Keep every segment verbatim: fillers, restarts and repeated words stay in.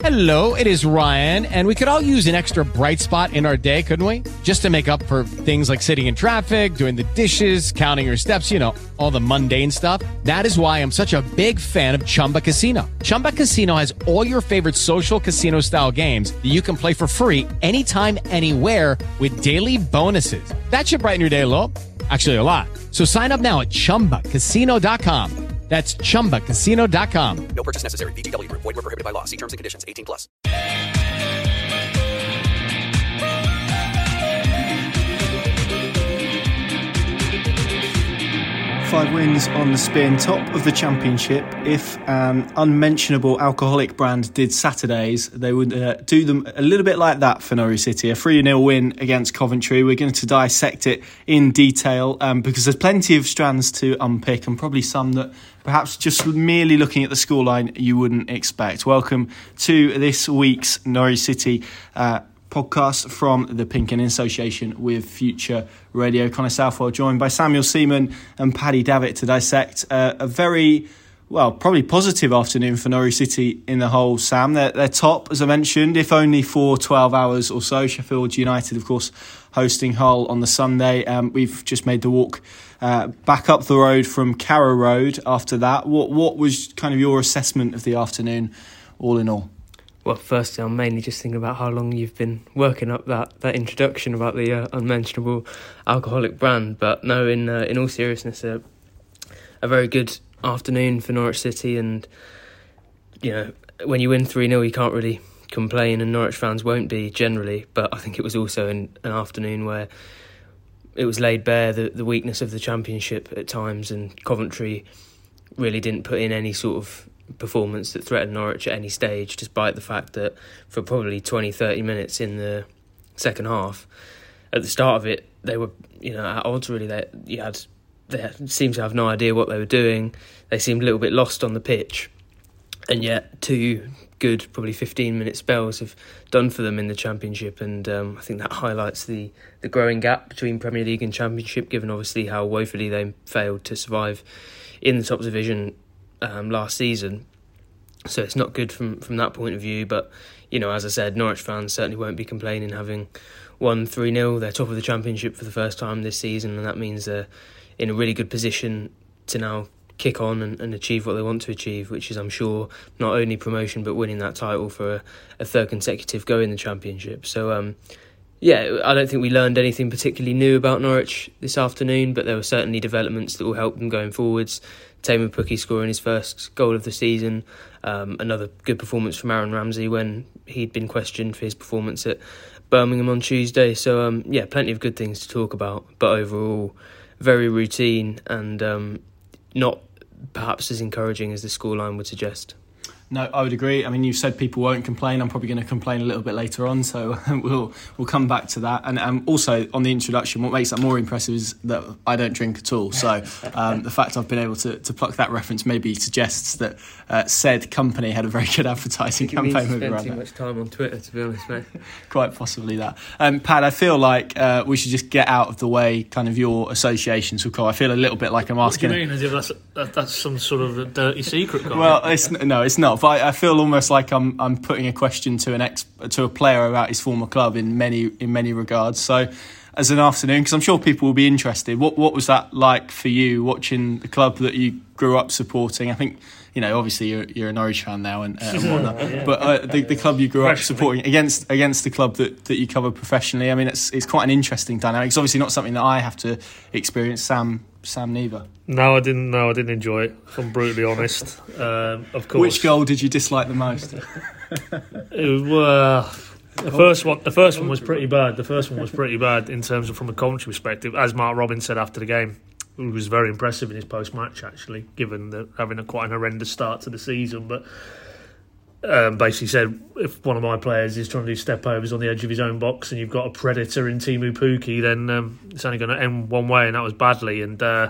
Hello, it is Ryan, and we could all use an extra bright spot in our day, couldn't we? Just to make up for things like sitting in traffic, doing the dishes, counting your steps, you know, all the mundane stuff. That is why I'm such a big fan of Chumba Casino. Chumba Casino has all your favorite social casino-style games that you can play for free anytime, anywhere with daily bonuses. That should brighten your day a little. Actually, a lot. So sign up now at chumba casino dot com. That's chumba casino dot com. No purchase necessary. V G W Group. Void where prohibited by law. See terms and conditions. eighteen plus. Five wins on the spin, top of the championship. If an unmentionable alcoholic brand did Saturdays, they would uh, do them a little bit like that for Norwich City. A three nil win against Coventry. We're going to dissect it in detail um, because there's plenty of strands to unpick and probably some that perhaps just merely looking at the scoreline you wouldn't expect. Welcome to this week's Norwich City uh, podcast from the Pink in association with Future Radio. Connor Southwell joined by Samuel Seaman and Paddy Davitt to dissect uh, a very, well, probably positive afternoon for Norwich City in the whole, Sam. They're, they're top, as I mentioned, if only for twelve hours or so. Sheffield United, of course, hosting Hull on the Sunday. Um, we've just made the walk uh, back up the road from Carrow Road after that. What, what was kind of your assessment of the afternoon, all in all? Well, firstly, I'm mainly just thinking about how long you've been working up that, that introduction about the uh, unmentionable alcoholic brand. But no, in uh, in all seriousness, uh, a very good afternoon for Norwich City. And, you know, when you win three nil, you can't really complain, and Norwich fans won't be generally. But I think it was also in an afternoon where it was laid bare the, the weakness of the Championship at times, and Coventry really didn't put in any sort of performance that threatened Norwich at any stage, despite the fact that for probably twenty, thirty minutes in the second half, at the start of it, they were, you know, at odds really. They, you had, they seemed to have no idea what they were doing. They seemed a little bit lost on the pitch, and yet two good, probably fifteen minute spells have done for them in the Championship, and um, I think that highlights the, the growing gap between Premier League and Championship, given obviously how woefully they failed to survive in the top division Um, last season. So it's not good from, from that point of view. But, you know, as I said, Norwich fans certainly won't be complaining having won three nil. They're top of the Championship for the first time this season, and that means they're in a really good position to now kick on and, and achieve what they want to achieve, which is, I'm sure, not only promotion but winning that title for a, a third consecutive go in the Championship. So, um, yeah, I don't think we learned anything particularly new about Norwich this afternoon, but there were certainly developments that will help them going forwards. Teemu Pukki scoring his first goal of the season. Um, another good performance from Aaron Ramsey when he'd been questioned for his performance at Birmingham on Tuesday. So, um, yeah, plenty of good things to talk about. But overall, very routine and um, not perhaps as encouraging as the scoreline would suggest. No, I would agree. I mean, you've said people won't complain. I'm probably going to complain a little bit later on, so we'll we'll come back to that. And um, also, on the introduction, what makes that more impressive is that I don't drink at all. So um, the fact I've been able to, to pluck that reference maybe suggests that uh, said company had a very good advertising campaign with around that. Too much time on Twitter, to be honest, mate. Quite possibly that. Um, Pat, I feel like uh, we should just get out of the way kind of your associations with Cole. I feel a little bit like I'm asking... What do you mean? As if that's, that, that's some sort of a dirty secret? Guy. Well, it's, no, it's not. But I, I feel almost like I'm I'm putting a question to an ex to a player about his former club in many in many regards. So, as an afternoon, because I'm sure people will be interested. What what was that like for you watching the club that you grew up supporting? I think, you know, obviously you're you're a Norwich fan now and, uh, and whatnot, yeah. but uh, the the club you grew up supporting against against the club that, that you cover professionally. I mean, it's it's quite an interesting dynamic. It's obviously not something that I have to experience. Sam. Sam neither. No, I didn't. No, I didn't enjoy it. If I'm brutally honest. Um, of course. Which goal did you dislike the most? it, uh, the first one. The first one was pretty bad. The first one was pretty bad in terms of from a Coventry perspective. As Mark Robins said after the game, he was very impressive in his post-match. Actually, given the having a quite an horrendous start to the season, but. Um, basically said if one of my players is trying to do step overs on the edge of his own box and you've got a predator in Teemu Pukki, then um, it's only going to end one way, and that was badly. And uh,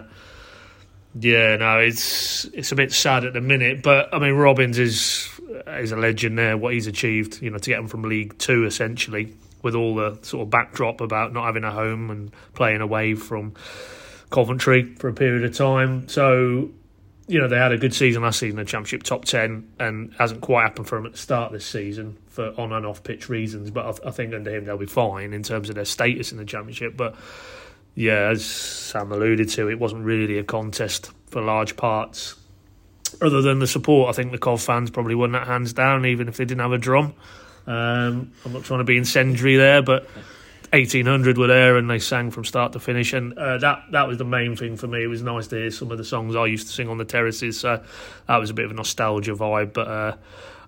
yeah, no, it's it's a bit sad at the minute. But I mean, Robins is is a legend there. What he's achieved, you know, to get him from League Two essentially, with all the sort of backdrop about not having a home and playing away from Coventry for a period of time. So. you know, they had a good season last season, the Championship top ten, and hasn't quite happened for them at the start of this season for on and off pitch reasons. But I, th- I think under him they'll be fine in terms of their status in the Championship. But yeah, as Sam alluded to, it wasn't really a contest for large parts. Other than the support, I think the Cov fans probably won that hands down, even if they didn't have a drum. Um, I'm not trying to be incendiary there, but eighteen hundred were there and they sang from start to finish, and uh, that that was the main thing for me. It was nice to hear some of the songs I used to sing on the terraces, so that was a bit of a nostalgia vibe. But uh,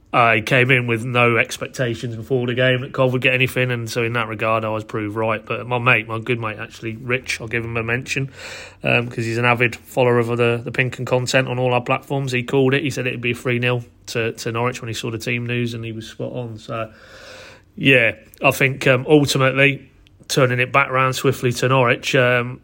I came in with no expectations before the game that Cov would get anything, and so in that regard I was proved right. But my mate, my good mate actually, Rich, I'll give him a mention because um, he's an avid follower of the, the Pink and content on all our platforms. He called it, he said it'd be three nil to, to Norwich when he saw the team news, and he was spot on. So yeah, I think um, ultimately turning it back round swiftly to Norwich, um,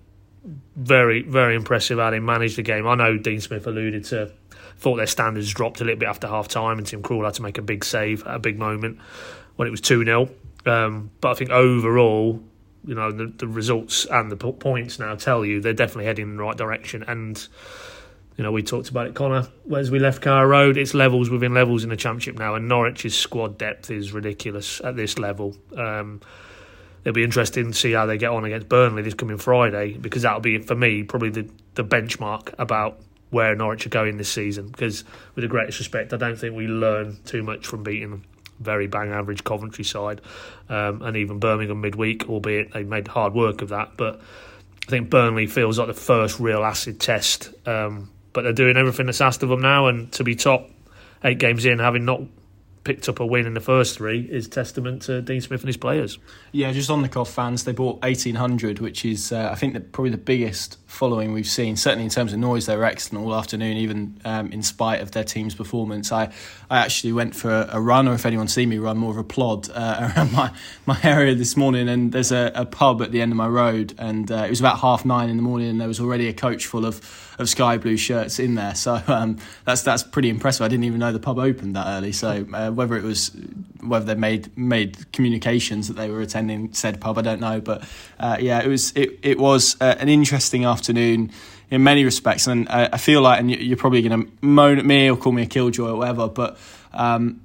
very, very impressive how they managed the game. I know Dean Smith alluded to, thought their standards dropped a little bit after half time, and Tim Krul had to make a big save at a big moment when it was two nil. Um, but I think overall, you know, the, the results and the points now tell you they're definitely heading in the right direction. And, you know, we talked about it, Connor, as we left Carrow Road, it's levels within levels in the Championship now, and Norwich's squad depth is ridiculous at this level. Um, It'll be interesting to see how they get on against Burnley this coming Friday, because that'll be, for me, probably the, the benchmark about where Norwich are going this season. Because, with the greatest respect, I don't think we learn too much from beating a very bang average Coventry side, um, and even Birmingham midweek, albeit they made hard work of that. But I think Burnley feels like the first real acid test. Um, but they're doing everything that's asked of them now, and to be top eight games in, having not picked up a win in the first three, is testament to Dean Smith and his players. Yeah, just on the Cov fans, they bought eighteen hundred, which is, uh, I think, the, probably the biggest following we've seen. Certainly in terms of noise, they were excellent all afternoon, even um, in spite of their team's performance. I, I actually went for a, a run, or if anyone see me run, more of a plod uh, around my, my area this morning, and there's a, a pub at the end of my road, and uh, it was about half nine in the morning, and there was already a coach full of, of sky blue shirts in there. So um, that's that's pretty impressive. I didn't even know the pub opened that early. So uh, whether it was whether they made made communications that they were attending said pub, I don't know. But uh, yeah, it was it it was uh, an interesting afternoon in many respects, and I, I feel like, and you're probably going to moan at me or call me a killjoy or whatever, but um,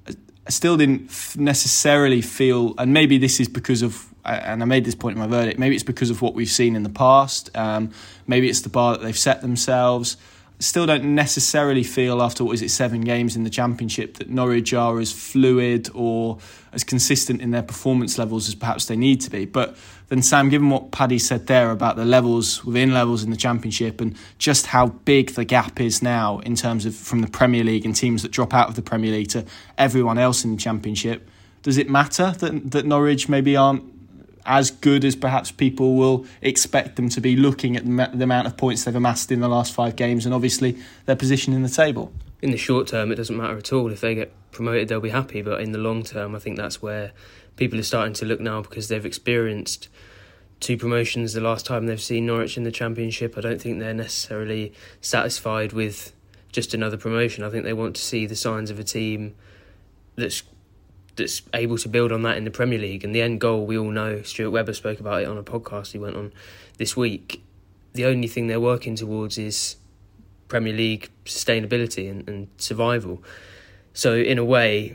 I still didn't necessarily feel, and maybe this is because of, and I made this point in my verdict, maybe it's because of what we've seen in the past, um, maybe it's the bar that they've set themselves. Still don't necessarily feel, after what is it, seven games in the Championship, that Norwich are as fluid or as consistent in their performance levels as perhaps they need to be. But then, Sam, given what Paddy said there about the levels within levels in the Championship and just how big the gap is now in terms of from the Premier League and teams that drop out of the Premier League to everyone else in the Championship, does it matter that that Norwich maybe aren't as good as perhaps people will expect them to be, looking at the amount of points they've amassed in the last five games and obviously their position in the table? In the short term, it doesn't matter at all. If they get promoted, they'll be happy. But in the long term, I think that's where people are starting to look now, because they've experienced two promotions the last time they've seen Norwich in the Championship. I don't think they're necessarily satisfied with just another promotion. I think they want to see the signs of a team that's that's able to build on that in the Premier League. And the end goal, we all know, Stuart Webber spoke about it on a podcast he went on this week. The only thing they're working towards is Premier League sustainability and, and survival. So in a way,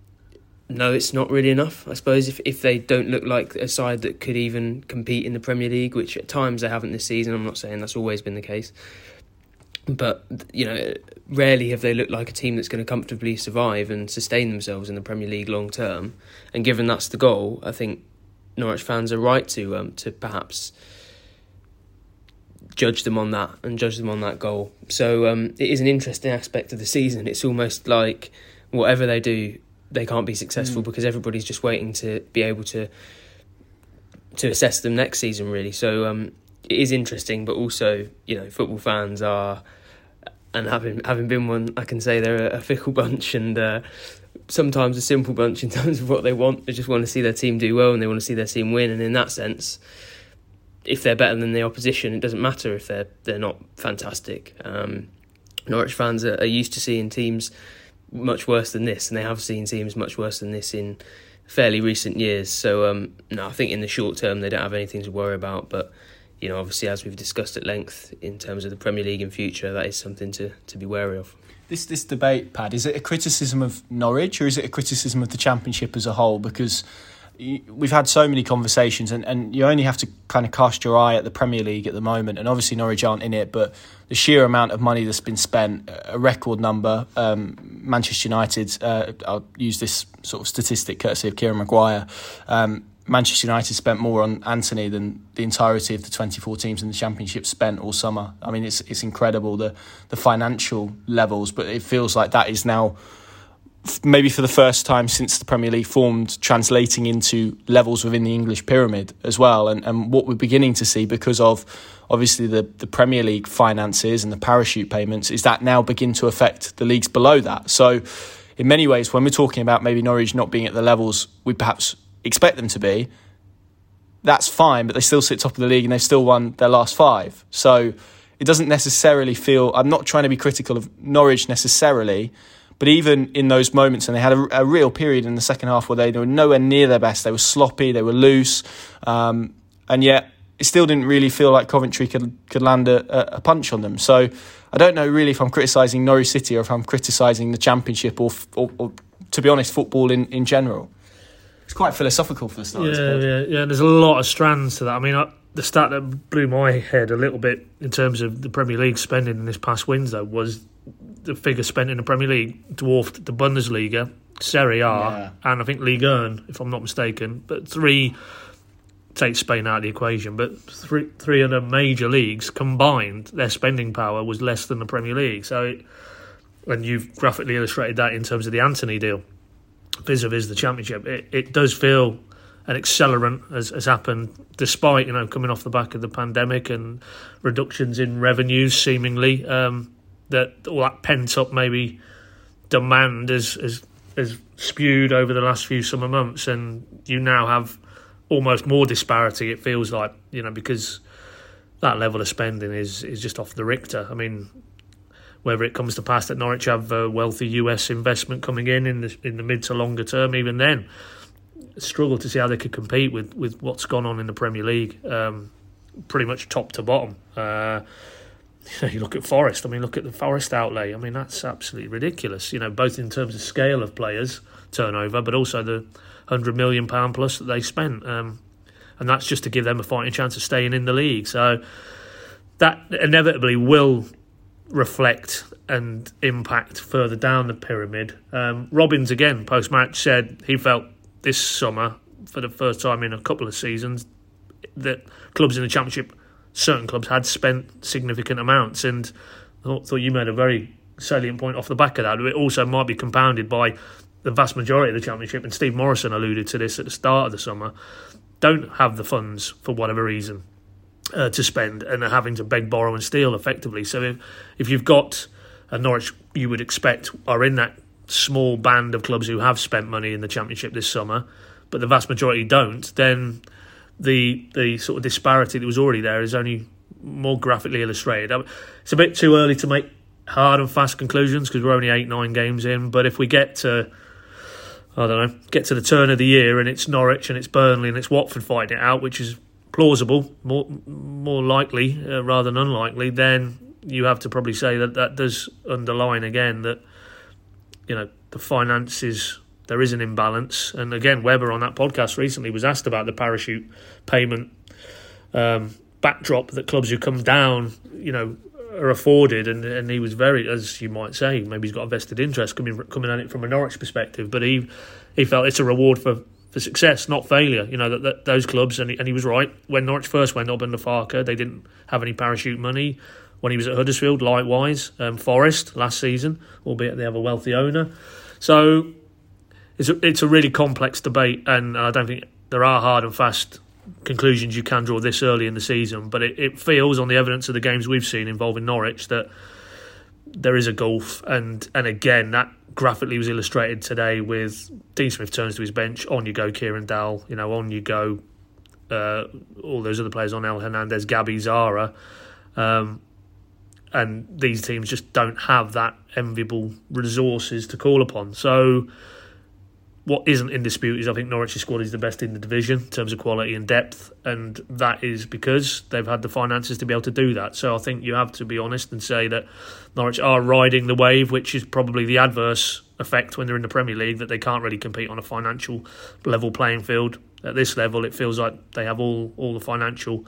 no, it's not really enough, I suppose, if, if they don't look like a side that could even compete in the Premier League, which at times they haven't this season. I'm not saying that's always been the case. But, you know, rarely have they looked like a team that's going to comfortably survive and sustain themselves in the Premier League long term. And given that's the goal, I think Norwich fans are right to um, to perhaps judge them on that and judge them on that goal. So um, it is an interesting aspect of the season. It's almost like whatever they do, they can't be successful mm. because everybody's just waiting to be able to to assess them next season, really. So um, it is interesting, but also, you know, football fans are, and having having been one, I can say they're a, a fickle bunch, and uh, sometimes a simple bunch in terms of what they want. They just want to see their team do well, and they want to see their team win. And in that sense, if they're better than the opposition, it doesn't matter if they're they're not fantastic. Um, Norwich fans are, are used to seeing teams much worse than this, and they have seen teams much worse than this in fairly recent years. So um, no, I think in the short term they don't have anything to worry about. But you know, obviously, as we've discussed at length in terms of the Premier League in future, that is something to, to be wary of. This this debate, Pad, is it a criticism of Norwich or is it a criticism of the Championship as a whole? Because we've had so many conversations and, and you only have to kind of cast your eye at the Premier League at the moment, and obviously Norwich aren't in it, but the sheer amount of money that's been spent, a record number. um, Manchester United, uh, I'll use this sort of statistic courtesy of Kieran Maguire, um, Manchester United spent more on Anthony than the entirety of the twenty-four teams in the Championship spent all summer. I mean, it's it's incredible, the the financial levels, but it feels like that is now, maybe for the first time since the Premier League formed, translating into levels within the English pyramid as well. And, and what we're beginning to see, because of obviously the, the Premier League finances and the parachute payments, is that now begin to affect the leagues below that. So in many ways, when we're talking about maybe Norwich not being at the levels we perhaps expect them to be, that's fine, but they still sit top of the league and they've still won their last five. So it doesn't necessarily feel, I'm not trying to be critical of Norwich necessarily, but even in those moments, and they had a, a real period in the second half where they, they were nowhere near their best, they were sloppy, they were loose, um, and yet it still didn't really feel like Coventry could could land a, a punch on them. So I don't know really if I'm criticising Norwich City or if I'm criticising the Championship or, or, or, to be honest, football in, in general. It's quite philosophical for the start. Yeah, yeah, yeah. There's a lot of strands to that. I mean, I, the stat that blew my head a little bit in terms of the Premier League spending in this past window was the figure spent in the Premier League dwarfed the Bundesliga, Serie A, yeah. and I think Ligue one, if I'm not mistaken. But three, take Spain out of the equation, but three three other major leagues combined, their spending power was less than the Premier League. So, and you've graphically illustrated that in terms of the Anthony deal vis-a-vis the Championship. It, it does feel an accelerant has, has happened, despite, you know, coming off the back of the pandemic and reductions in revenues, seemingly. Um, that all that pent-up maybe demand has, has, has spewed over the last few summer months, and you now have almost more disparity, it feels like, you know, because that level of spending is, is just off the Richter. I mean, whether it comes to pass that Norwich have a wealthy U S investment coming in in the, in the mid to longer term, even then, struggle to see how they could compete with, with what's gone on in the Premier League, um, pretty much top to bottom. Uh, you know, you look at Forest, I mean, look at the Forest outlay. I mean, that's absolutely ridiculous, you know, both in terms of scale of players, turnover, but also the one hundred million pounds plus that they spent. Um, and that's just to give them a fighting chance of staying in the league. So that inevitably will reflect and impact further down the pyramid. Um, Robbins, again, post-match, said he felt this summer, for the first time in a couple of seasons, that clubs in the Championship, certain clubs, had spent significant amounts. And I thought, thought you made a very salient point off the back of that. It also might be compounded by the vast majority of the Championship, and Steve Morrison alluded to this at the start of the summer, don't have the funds for whatever reason uh, to spend, and are having to beg, borrow and steal effectively. So if, if you've got a Norwich, you would expect, are in that small band of clubs who have spent money in the Championship this summer, but the vast majority don't, then the the sort of disparity that was already there is only more graphically illustrated. It's a bit too early to make hard and fast conclusions because we're only eight, nine games in, but if we get to, I don't know, get to the turn of the year and it's Norwich and it's Burnley and it's Watford fighting it out, which is plausible, more more likely uh, rather than unlikely, then you have to probably say that that does underline again that, you know, the finances, there is an imbalance. And again, Webber on that podcast recently was asked about the parachute payment um, backdrop that clubs who come down, you know, are afforded, and, and he was very, as you might say, maybe he's got a vested interest coming coming at it from a Norwich perspective, but he he felt it's a reward for, for success, not failure. You know, that, that those clubs, and he, and he was right. When Norwich first went up under Farker, they didn't have any parachute money. When he was at Huddersfield, likewise. Um, Forest last season, albeit they have a wealthy owner. So it's a, it's a really complex debate, and I don't think there are hard and fast conclusions you can draw this early in the season, but it, it feels, on the evidence of the games we've seen involving Norwich, that there is a gulf. And, and again, that graphically was illustrated today with Dean Smith turns to his bench, on you go Kieran Dowell, you know, on you go uh, all those other players, on El Hernandez, Gabby, Zara. Um, and these teams just don't have that enviable resources to call upon. So what isn't in dispute is I think Norwich's squad is the best in the division in terms of quality and depth, and that is because they've had the finances to be able to do that. So I think you have to be honest and say that Norwich are riding the wave, which is probably the adverse effect when they're in the Premier League, that they can't really compete on a financial level playing field. At this level, it feels like they have all, all the financial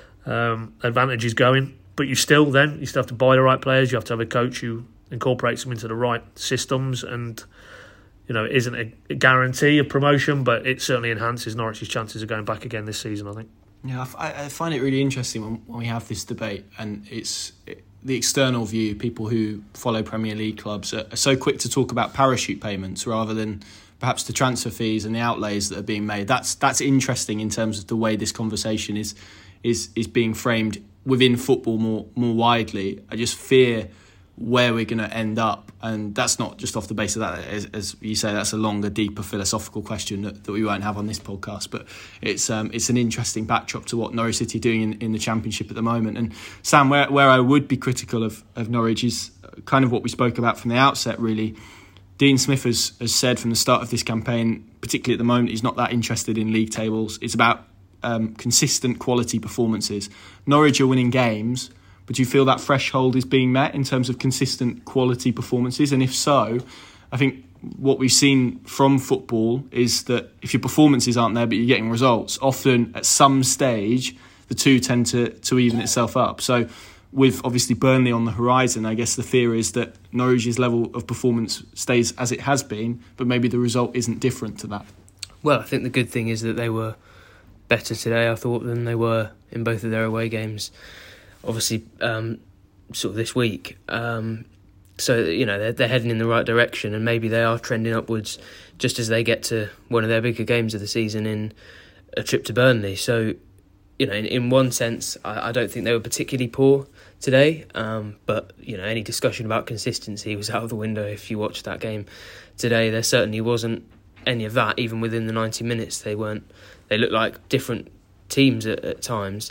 um, advantages going, but you still then you still have to buy the right players, you have to have a coach who incorporates them into the right systems, and you know, it isn't a, a guarantee of promotion, but it certainly enhances Norwich's chances of going back again this season, I think. Yeah, I, I find it really interesting when, when we have this debate, and it's it, the external view. People who follow Premier League clubs are, are so quick to talk about parachute payments rather than perhaps the transfer fees and the outlays that are being made. That's that's interesting in terms of the way this conversation is is is being framed within football more more widely. I just fear where we're going to end up, and that's not just off the base of that. As, as you say, that's a longer, deeper philosophical question that, that we won't have on this podcast, but it's um, it's an interesting backdrop to what Norwich City are doing in, in the Championship at the moment. And Sam, where, where I would be critical of, of Norwich is kind of what we spoke about from the outset, really. Dean Smith has, has said from the start of this campaign, particularly at the moment, he's not that interested in league tables. It's about um, consistent quality performances. Norwich are winning games, but do you feel that threshold is being met in terms of consistent quality performances? And if so, I think what we've seen from football is that if your performances aren't there but you're getting results, often at some stage the two tend to, to even itself up. So with obviously Burnley on the horizon, I guess the fear is that Norwich's level of performance stays as it has been, but maybe the result isn't different to that. Well, I think the good thing is that they were better today, I thought, than they were in both of their away games. Obviously, um, sort of this week. Um, so, you know, they're, they're heading in the right direction, and maybe they are trending upwards just as they get to one of their bigger games of the season in a trip to Burnley. So, you know, in, in one sense, I, I don't think they were particularly poor today. Um, but, you know, any discussion about consistency was out of the window if you watched that game today. There certainly wasn't any of that. Even within the ninety minutes, they weren't. They looked like different teams at, at times.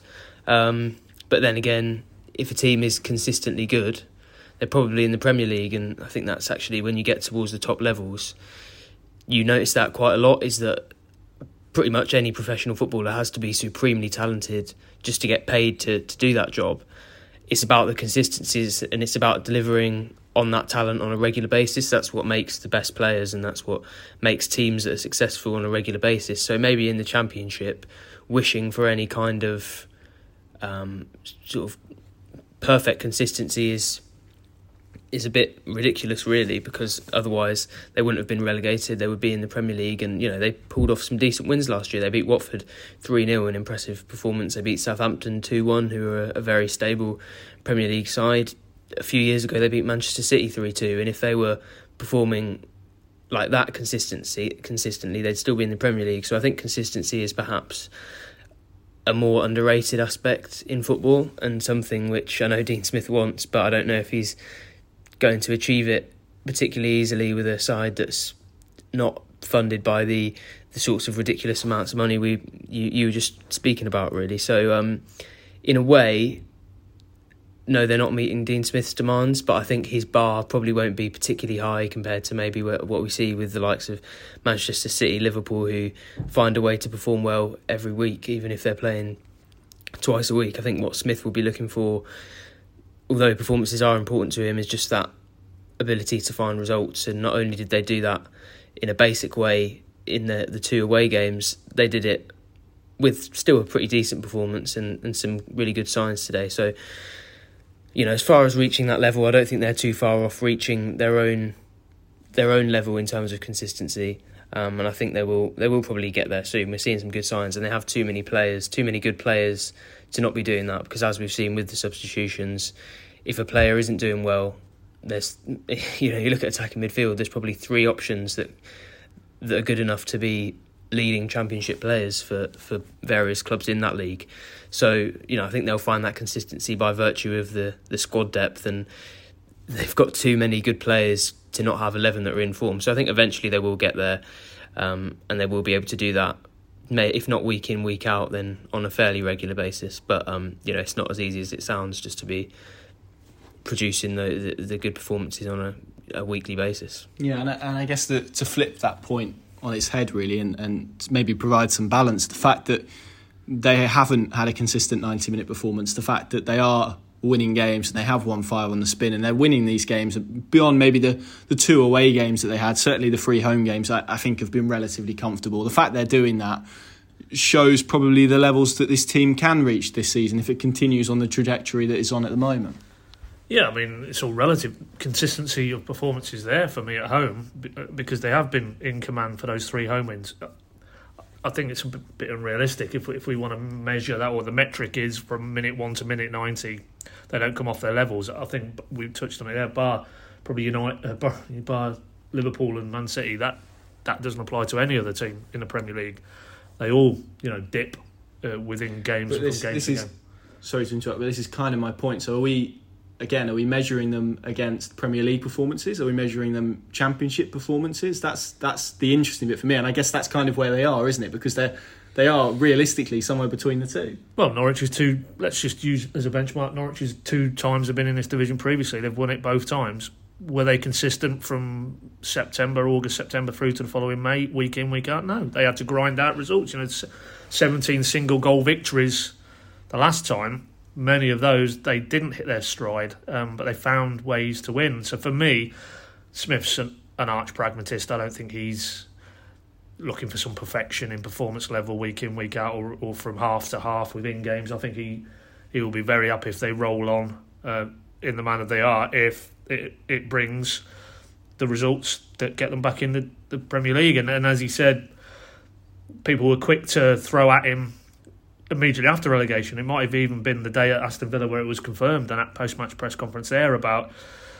Um But then again, if a team is consistently good, they're probably in the Premier League, and I think that's actually when you get towards the top levels, you notice that quite a lot, is that pretty much any professional footballer has to be supremely talented just to get paid to, to do that job. It's about the consistencies, and it's about delivering on that talent on a regular basis. That's what makes the best players, and that's what makes teams that are successful on a regular basis. So maybe in the Championship, wishing for any kind of Um, sort of perfect consistency is is a bit ridiculous, really, because otherwise they wouldn't have been relegated. They would be in the Premier League, and you know they pulled off some decent wins last year. They beat Watford three nil, an impressive performance. They beat Southampton two one, who are a, a very stable Premier League side. A few years ago they beat Manchester City three two, and if they were performing like that consistency consistently, they'd still be in the Premier League. So I think consistency is perhaps a more underrated aspect in football, and something which I know Dean Smith wants, but I don't know if he's going to achieve it particularly easily with a side that's not funded by the, the sorts of ridiculous amounts of money we you, you were just speaking about, really. So um, in a way, no, they're not meeting Dean Smith's demands, but I think his bar probably won't be particularly high compared to maybe what we see with the likes of Manchester City, Liverpool, who find a way to perform well every week, even if they're playing twice a week. I think what Smith will be looking for, although performances are important to him, is just that ability to find results. And not only did they do that in a basic way in the, the two away games, they did it with still a pretty decent performance and, and some really good signs today. So, you know, as far as reaching that level, I don't think they're too far off reaching their own their own level in terms of consistency. Um, and I think they will they will probably get there soon. We're seeing some good signs, and they have too many players, too many good players to not be doing that. Because as we've seen with the substitutions, if a player isn't doing well, there's you know you look at attacking midfield. There's probably three options that that are good enough to be leading Championship players for, for various clubs in that league. So, you know, I think they'll find that consistency by virtue of the, the squad depth, and they've got too many good players to not have eleven that are in form. So I think eventually they will get there, um, and they will be able to do that, may, if not week in, week out, then on a fairly regular basis. But, um, you know, it's not as easy as it sounds just to be producing the, the, the good performances on a, a weekly basis. Yeah, and I, and I guess that to flip that point on its head, really, and, and maybe provide some balance. The fact that they haven't had a consistent ninety-minute performance, the fact that they are winning games and they have won five on the spin and they're winning these games beyond maybe the, the two away games that they had, certainly the three home games I, I think have been relatively comfortable. The fact they're doing that shows probably the levels that this team can reach this season if it continues on the trajectory that it's on at the moment. Yeah, I mean, it's all relative. Consistency of performances there for me at home because they have been in command for those three home wins. I think it's a bit unrealistic if we, if we want to measure that, or the metric is from minute one to minute ninety, they don't come off their levels. I think we've touched on it there, bar probably United, uh, bar, bar Liverpool and Man City, that, that doesn't apply to any other team in the Premier League. They all, you know, dip uh, within games but this, from game this to is, game. Sorry to interrupt, but this is kind of my point. So are we... Again, are we measuring them against Premier League performances? Are we measuring them Championship performances? That's that's the interesting bit for me, and I guess that's kind of where they are, isn't it? Because they they are realistically somewhere between the two. Well, Norwich is two. Let's just use as a benchmark. Norwich is two times have been in this division previously. They've won it both times. Were they consistent from September, August, September through to the following May, week in, week out? No, they had to grind out results. You know, seventeen single goal victories the last time. Many of those, they didn't hit their stride, um, but they found ways to win. So for me, Smith's an, an arch pragmatist. I don't think he's looking for some perfection in performance level week in, week out, or, or from half to half within games. I think he, he will be very happy if they roll on uh, in the manner they are, if it, it brings the results that get them back in the, the Premier League. And, and as he said, people were quick to throw at him immediately after relegation. It might have even been the day at Aston Villa where it was confirmed, and that post-match press conference there about,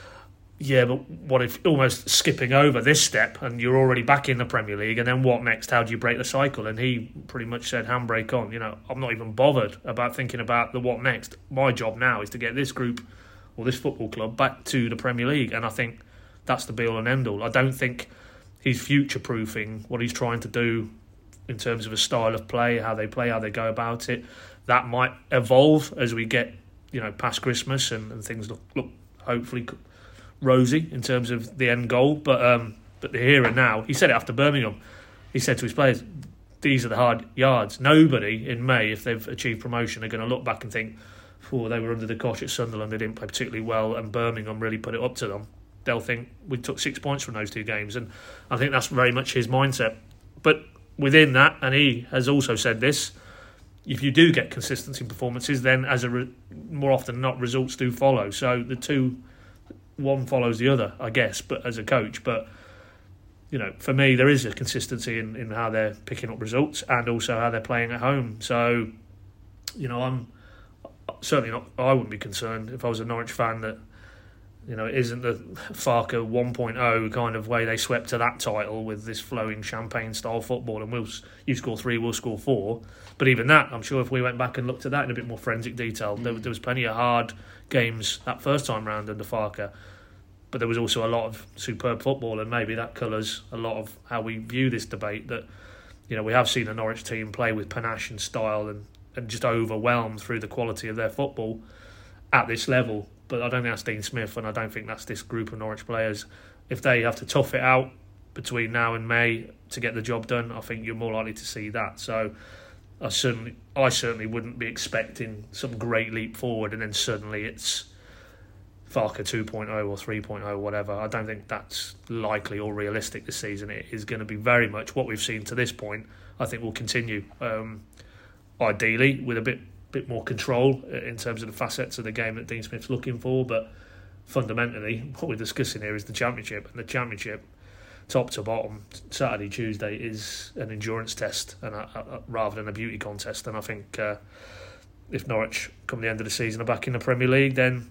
yeah, but what if almost skipping over this step and you're already back in the Premier League, and then what next? How do you break the cycle? And he pretty much said, handbrake on. You know, I'm not even bothered about thinking about the what next. My job now is to get this group or this football club back to the Premier League, and I think that's the be-all and end-all. I don't think he's future-proofing what he's trying to do in terms of a style of play, how they play, how they go about it. That might evolve as we get, you know, past Christmas and, and things look, look hopefully rosy in terms of the end goal. But um, but the here and now, he said it after Birmingham. He said to his players, these are the hard yards. Nobody in May, if they've achieved promotion, are going to look back and think, oh, they were under the cosh at Sunderland, they didn't play particularly well, and Birmingham really put it up to them. They'll think, we took six points from those two games. And I think that's very much his mindset. But within that, and he has also said this, if you do get consistency in performances, then as a re- more often than not, results do follow. So the two, one follows the other, I guess, but as a coach. But, you know, for me, there is a consistency in, in how they're picking up results and also how they're playing at home. So, you know, I'm certainly not, I wouldn't be concerned if I was a Norwich fan that, you know, it isn't the Farke one point oh kind of way they swept to that title with this flowing champagne-style football and we'll, you score three, we'll score four. But even that, I'm sure if we went back and looked at that in a bit more forensic detail, mm. there, there was plenty of hard games that first time round under Farke. But there was also a lot of superb football, and maybe that colours a lot of how we view this debate, that, you know, we have seen a Norwich team play with panache and style and, and just overwhelmed through the quality of their football at this level. But I don't think that's Dean Smith, and I don't think that's this group of Norwich players. If they have to tough it out between now and May to get the job done, I think you're more likely to see that. So I certainly, I certainly wouldn't be expecting some great leap forward, and then suddenly it's Farke two point oh or three point oh, whatever. I don't think that's likely or realistic this season. It is going to be very much what we've seen to this point. I think will continue, um, ideally with a bit. bit more control in terms of the facets of the game that Dean Smith's looking for, but fundamentally what we're discussing here is the Championship, and the Championship top to bottom, Saturday, Tuesday, is an endurance test and a, a, rather than a beauty contest. And I think uh, if Norwich come the end of the season are back in the Premier League, then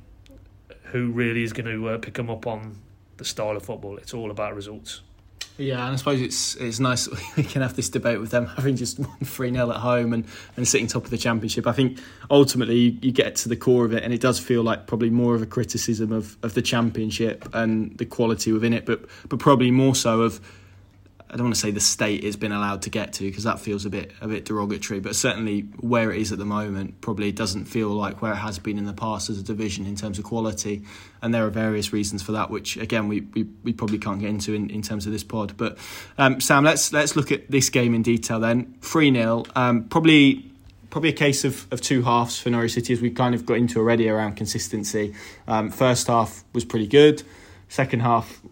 who really is going to uh, pick them up on the style of football? It's all about results. Yeah, and I suppose it's it's nice that we can have this debate with them having just won three nil at home and, and sitting top of the Championship. I think ultimately you, you get to the core of it, and it does feel like probably more of a criticism of, of the Championship and the quality within it, but but probably more so of I don't want to say the state it's been allowed to get to, because that feels a bit a bit derogatory, but certainly where it is at the moment probably doesn't feel like where it has been in the past as a division in terms of quality, and there are various reasons for that, which again we we, we probably can't get into in, in terms of this pod. But um, Sam, let's let's look at this game in detail then. three nil, um, probably probably a case of, of two halves for Norwich City, as we've kind of got into already around consistency. Um, first half was pretty good, second half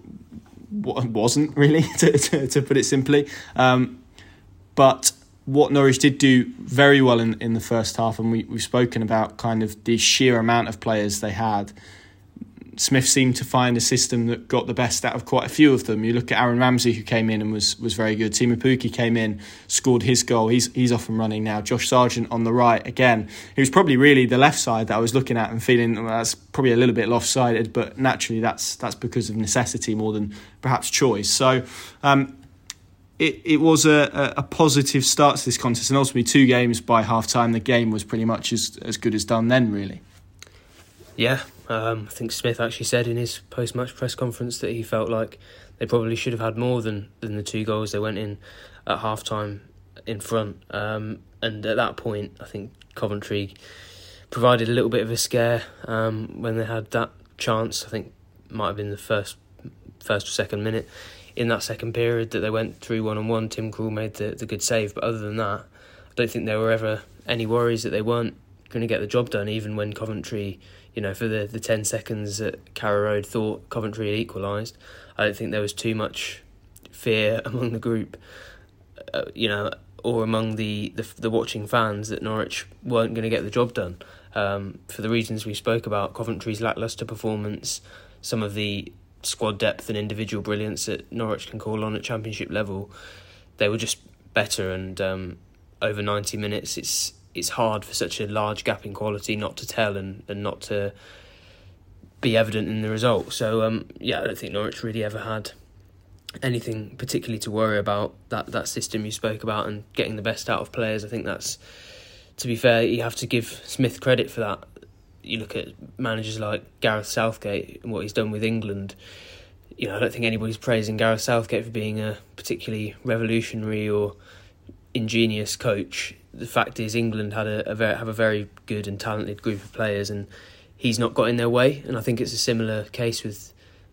wasn't really, to, to, to put it simply. Um, but what Norwich did do very well in, in the first half, and we, we've spoken about kind of the sheer amount of players they had, Smith seemed to find a system that got the best out of quite a few of them. You look at Aaron Ramsey, who came in and was was very good. Teemu Pukki came in, scored his goal. He's he's off and running now. Josh Sargent on the right again. He was probably really the left side that I was looking at and feeling, well, that's probably a little bit lopsided, but naturally that's that's because of necessity more than perhaps choice. So um, it it was a, a positive start to this contest, and ultimately two games by half time. The game was pretty much as as good as done then, really. Yeah. Um, I think Smith actually said in his post-match press conference that he felt like they probably should have had more than, than the two goals they went in at half-time in front. Um, and at that point, I think Coventry provided a little bit of a scare um, when they had that chance. I think it might have been the first first or second minute in that second period that they went through one-on-one. Tim Krul made the, the good save. But other than that, I don't think there were ever any worries that they weren't going to get the job done, even when Coventry, you know, for the, the ten seconds that Carrow Road thought Coventry had equalised. I don't think there was too much fear among the group, uh, you know, or among the, the the watching fans that Norwich weren't going to get the job done. Um, for the reasons we spoke about, Coventry's lacklustre performance, some of the squad depth and individual brilliance that Norwich can call on at Championship level, they were just better. And um, over ninety minutes, it's it's hard for such a large gap in quality not to tell and, and not to be evident in the result. So, um, yeah, I don't think Norwich really ever had anything particularly to worry about. That, that system you spoke about and getting the best out of players, I think that's, to be fair, you have to give Smith credit for that. You look at managers like Gareth Southgate and what he's done with England. You know, I don't think anybody's praising Gareth Southgate for being a particularly revolutionary or ingenious coach. The fact is, England had a, a very, have a very good and talented group of players, and he's not got in their way. And I think it's a similar case with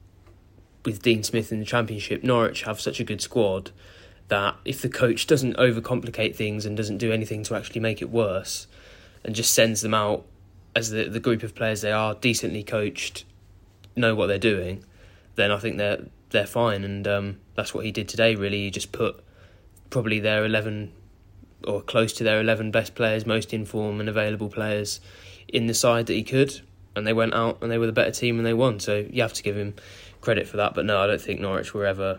with Dean Smith in the Championship. Norwich have such a good squad that if the coach doesn't overcomplicate things and doesn't do anything to actually make it worse, and just sends them out as the the group of players they are, decently coached, know what they're doing, then I think they're they're fine. And um, that's what he did today. Really, he just put probably their eleven. Or close to their eleven best players, most in form and available players in the side that he could, and they went out and they were the better team and they won. So you have to give him credit for that. But no, I don't think Norwich were ever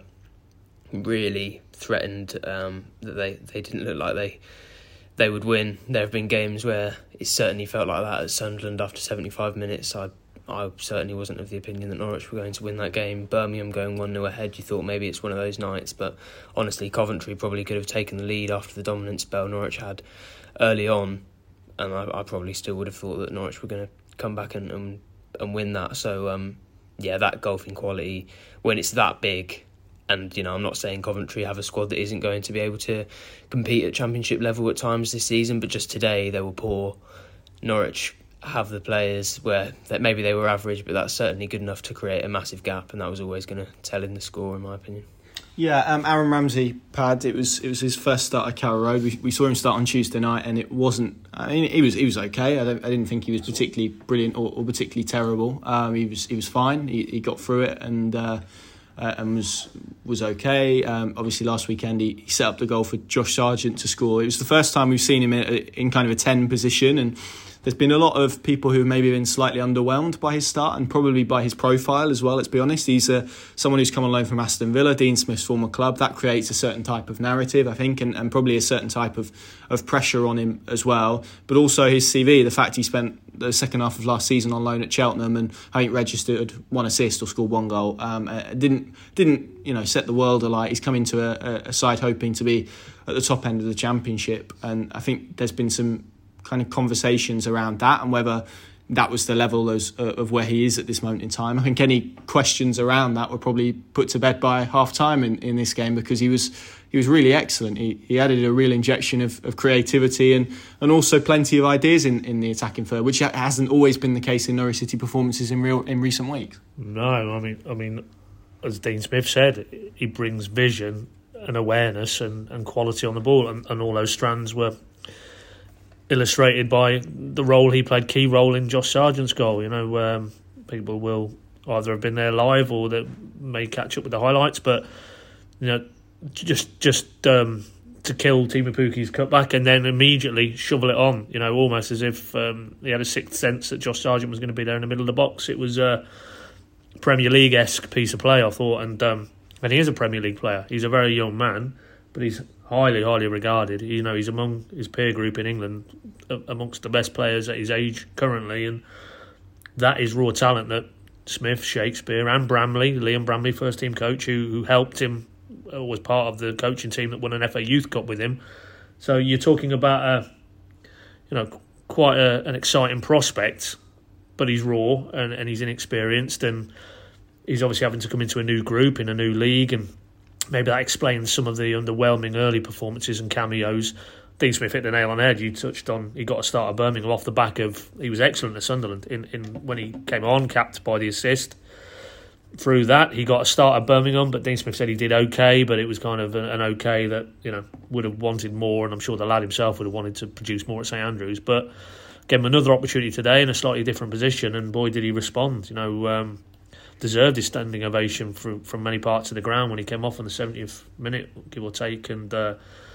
really threatened, um, that they, they didn't look like they they would win. There have been games where it certainly felt like that at Sunderland after seventy-five minutes. I I certainly wasn't of the opinion that Norwich were going to win that game. Birmingham going one nil ahead, you thought maybe it's one of those nights, but honestly Coventry probably could have taken the lead after the dominant spell Norwich had early on, and I, I probably still would have thought that Norwich were going to come back and, and, and win that. So um, yeah, that golfing quality, when it's that big, and you know, I'm not saying Coventry have a squad that isn't going to be able to compete at Championship level at times this season, but just today they were poor. Norwich have the players where that maybe they were average, but that's certainly good enough to create a massive gap, and that was always going to tell in the score, in my opinion. Yeah, um, Aaron Ramsey, Pad. It was it was his first start at Carrow Road. We, we saw him start on Tuesday night, and it wasn't. I mean, he was he was okay. I don't. I didn't think he was particularly brilliant or, or particularly terrible. Um, he was he was fine. He, he got through it and uh, uh, and was was okay. Um, obviously, last weekend he, he set up the goal for Josh Sargent to score. It was the first time we've seen him in, in kind of a ten position, and there's been a lot of people who've maybe been slightly underwhelmed by his start and probably by his profile as well, let's be honest. He's uh, someone who's come on loan from Aston Villa, Dean Smith's former club. That creates a certain type of narrative, I think, and, and probably a certain type of, of pressure on him as well. But also his C V, the fact he spent the second half of last season on loan at Cheltenham and I think registered one assist or scored one goal. Um, uh, didn't, didn't you know, set the world alight. He's come into a, a side hoping to be at the top end of the Championship, and I think there's been some kind of conversations around that and whether that was the level as, uh, of where he is at this moment in time. I think any questions around that were probably put to bed by half time in, in this game, because he was he was really excellent. He he added a real injection of, of creativity and, and also plenty of ideas in, in the attacking third, which hasn't always been the case in Norwich City performances in real in recent weeks. No, I mean I mean as Dean Smith said, he brings vision and awareness and, and quality on the ball, and, and all those strands were illustrated by the role he played, key role in Josh Sargent's goal. You know, um, people will either have been there live or they may catch up with the highlights, but you know, just just um, to kill Teemu Pukki's cutback and then immediately shovel it on. You know, almost as if um, he had a sixth sense that Josh Sargent was going to be there in the middle of the box. It was a Premier League-esque piece of play, I thought, and um, and he is a Premier League player. He's a very young man, but he's highly, highly regarded. You know, he's among his peer group in England, amongst the best players at his age currently, and that is raw talent that Smith, Shakespeare and Bramley, Liam Bramley, first team coach, who, who helped him, was part of the coaching team that won an F A Youth Cup with him. So you're talking about a, you know, quite a, an exciting prospect, but he's raw and, and he's inexperienced, and he's obviously having to come into a new group in a new league, and maybe that explains some of the underwhelming early performances and cameos. Dean Smith hit the nail on the head. You touched on, he got a start at Birmingham off the back of, he was excellent at Sunderland in, in when he came on, capped by the assist. Through that, he got a start at Birmingham, but Dean Smith said he did okay, but it was kind of an okay that, you know, would have wanted more, and I'm sure the lad himself would have wanted to produce more at St Andrews. But gave him another opportunity today in a slightly different position, and boy, did he respond. You know, um, deserved his standing ovation from, from many parts of the ground when he came off in the seventieth minute, give or take, and uh,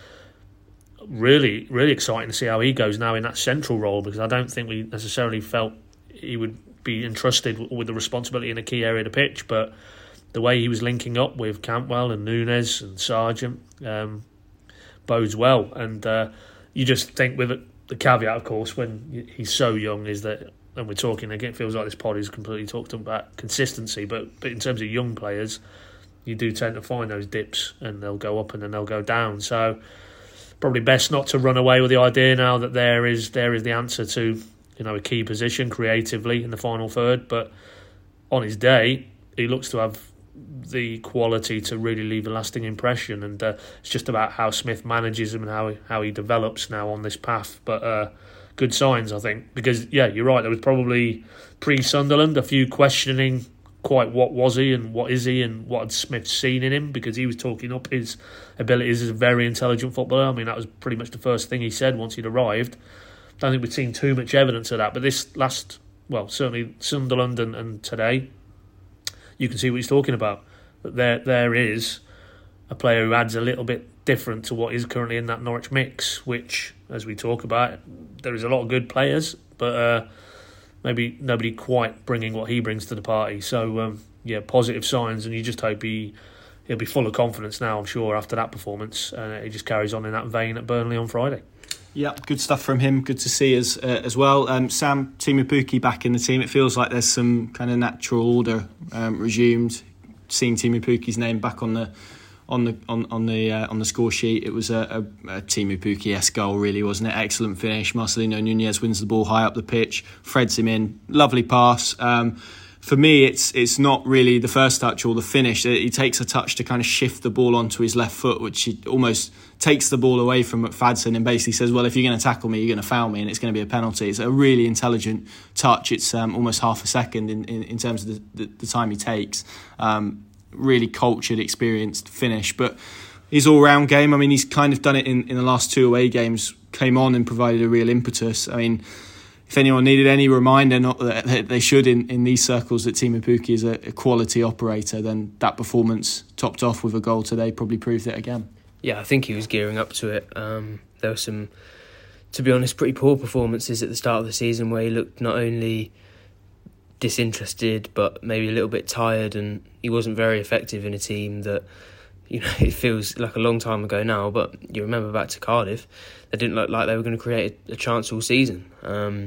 really, really exciting to see how he goes now in that central role, because I don't think we necessarily felt he would be entrusted with the responsibility in a key area of the pitch, but the way he was linking up with Cantwell and Nunes and Sargent um, bodes well, and uh, you just think with it, the caveat, of course, when he's so young, is that, and we're talking again, it feels like this pod is completely talked about consistency, but, but in terms of young players, you do tend to find those dips, and they'll go up and then they'll go down. So probably best not to run away with the idea now that there is there is the answer to, you know, a key position creatively in the final third. But on his day, he looks to have the quality to really leave a lasting impression, and uh, it's just about how Smith manages him and how he, how he develops now on this path. But uh, good signs, I think, because yeah, you're right. There was probably pre-Sunderland a few questioning quite what was he and what is he and what had Smith seen in him, because he was talking up his abilities as a very intelligent footballer. I mean, that was pretty much the first thing he said once he'd arrived. I don't think we'd seen too much evidence of that, but this last, well, certainly Sunderland and, and today, you can see what he's talking about. That there there is a player who adds a little bit different to what is currently in that Norwich mix, which, as we talk about, there is a lot of good players, but uh, maybe nobody quite bringing what he brings to the party. So, um, yeah, positive signs, and you just hope he, he'll be full of confidence now, I'm sure, after that performance, and he just carries on in that vein at Burnley on Friday. Yeah, good stuff from him. Good to see as uh, as well. Um, Sam, Teemu Pukki back in the team. It feels like there's some kind of natural order um, resumed. Seeing Teemu Pukki's name back on the on the on, on the uh, on the score sheet, it was a, a, a Teemu Pukki-esque goal, really, wasn't it? Excellent finish. Marcelino Nunez wins the ball high up the pitch, threads him in. Lovely pass. Um, For me, it's it's not really the first touch or the finish. He takes a touch to kind of shift the ball onto his left foot, which he almost takes the ball away from McFadden and basically says, well, if you're going to tackle me, you're going to foul me and it's going to be a penalty. It's a really intelligent touch. It's um, almost half a second in, in, in terms of the, the, the time he takes. Um, really cultured, experienced finish. But his all-round game, I mean, he's kind of done it in, in the last two away games, came on and provided a real impetus. I mean, if anyone needed any reminder, not that they should in, in these circles, that Teemu Pukki is a, a quality operator, then that performance topped off with a goal today probably proved it again. Yeah, I think he was gearing up to it. Um, there were some, to be honest, pretty poor performances at the start of the season where he looked not only disinterested but maybe a little bit tired, and he wasn't very effective in a team that, you know, it feels like a long time ago now, but you remember back to Cardiff, they didn't look like they were going to create a, a chance all season. Um,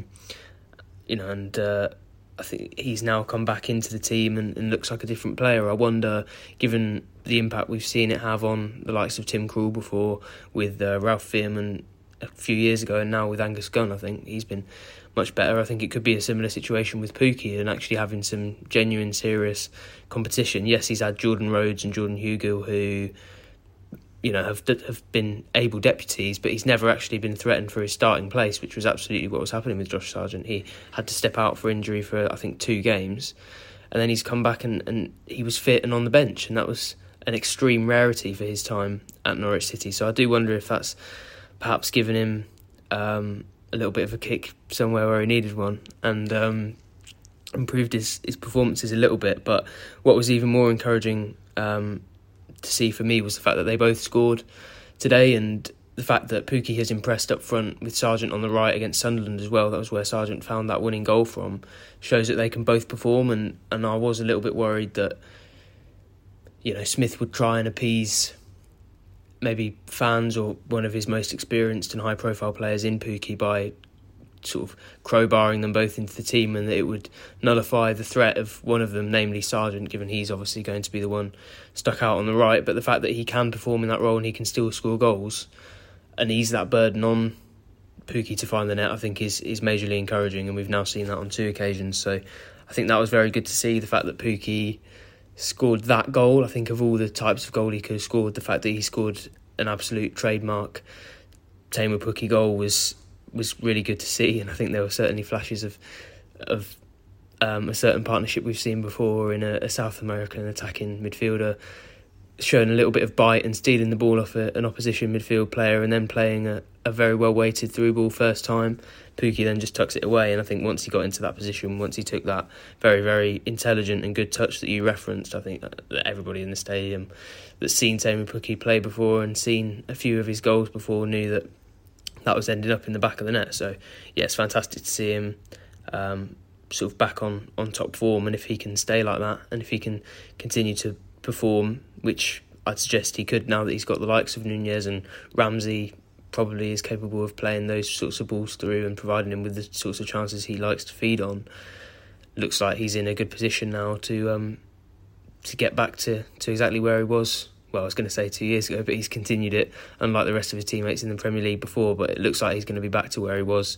you know, and uh, I think he's now come back into the team and, and looks like a different player. I wonder, given the impact we've seen it have on the likes of Tim Krul before, with uh, Ralph Veerman a few years ago, and now with Angus Gunn, I think he's been much better. I think it could be a similar situation with Pukki and actually having some genuine, serious competition. Yes, he's had Jordan Rhodes and Jordan Hugill who, you know, have have been able deputies, but he's never actually been threatened for his starting place, which was absolutely what was happening with Josh Sargent. He had to step out for injury for, I think, two games, and then he's come back and, and he was fit and on the bench, and that was an extreme rarity for his time at Norwich City. So I do wonder if that's perhaps given him um, a little bit of a kick somewhere where he needed one, and um, improved his, his performances a little bit. But what was even more encouraging um, to see for me was the fact that they both scored today, and the fact that Pukki has impressed up front with Sargent on the right against Sunderland as well. That was where Sargent found that winning goal from. Shows that they can both perform, and, and I was a little bit worried that, you know, Smith would try and appease maybe fans or one of his most experienced and high-profile players in Pukki by sort of crowbarring them both into the team, and that it would nullify the threat of one of them, namely Sargent, given he's obviously going to be the one stuck out on the right. But the fact that he can perform in that role and he can still score goals and ease that burden on Pukki to find the net, I think is, is majorly encouraging, and we've now seen that on two occasions. So I think that was very good to see, the fact that Pukki scored that goal. I think of all the types of goal he could have scored, the fact that he scored an absolute trademark Teemu Pukki goal was was really good to see, and I think there were certainly flashes of of um, a certain partnership we've seen before in a, a South American attacking midfielder showing a little bit of bite and stealing the ball off a, an opposition midfield player and then playing a, a very well weighted through ball first time. Pukki then just tucks it away, and I think once he got into that position, once he took that very, very intelligent and good touch that you referenced, I think that everybody in the stadium that's seen Teemu Pukki play before and seen a few of his goals before knew that that was ending up in the back of the net. So yeah, it's fantastic to see him um, sort of back on, on top form, and if he can stay like that and if he can continue to perform, which I'd suggest he could now that he's got the likes of Nunez, and Ramsey probably is capable of playing those sorts of balls through and providing him with the sorts of chances he likes to feed on. Looks like he's in a good position now to um, to get back to, to exactly where he was. Well, I was going to say two years ago, but he's continued it, unlike the rest of his teammates in the Premier League before. But it looks like he's going to be back to where he was,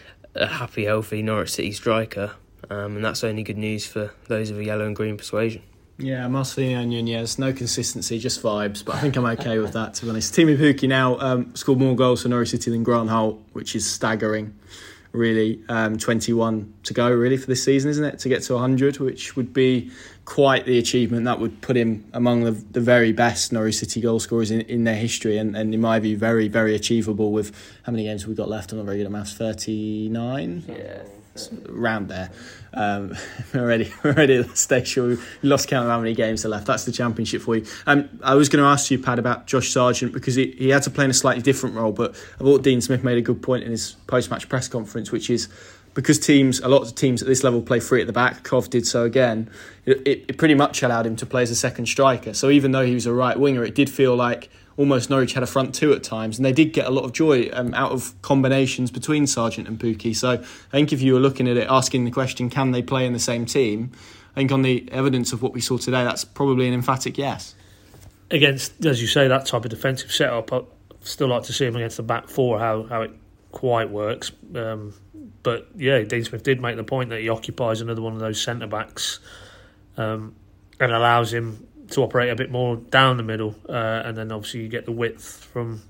a happy, healthy Norwich City striker, um, and that's only good news for those of a yellow and green persuasion. Yeah, Marcelino Nunez, no consistency, just vibes, but I think I'm okay with that, to be honest. Teemu Pukki now um, scored more goals for Norwich City than Grant Holt, which is staggering, really. Um, twenty-one to go, really, for this season, isn't it? To get to one hundred, which would be quite the achievement. That would put him among the, the very best Norwich City goal scorers in, in their history, and, and in my view, very, very achievable with how many games have we got left? I'm not very good at maths, thirty-nine? Yeah. Around there. Um, we're already, we're already at the stage where we lost count of how many games are left. That's the Championship for you. Um, I was going to ask you, Pad, about Josh Sargent, because he, he had to play in a slightly different role, but I thought Dean Smith made a good point in his post-match press conference, which is because teams, a lot of teams at this level play three at the back, Cov did so again, it, it pretty much allowed him to play as a second striker. So even though he was a right winger, it did feel like almost Norwich had a front two at times, and they did get a lot of joy um, out of combinations between Sargent and Pukki. So I think if you were looking at it, asking the question, can they play in the same team? I think on the evidence of what we saw today, that's probably an emphatic yes. Against, as you say, that type of defensive setup, I'd still like to see him against the back four, how, how it quite works. Um, but yeah, Dean Smith did make the point that he occupies another one of those centre-backs um, and allows him to operate a bit more down the middle, uh, and then obviously you get the width from,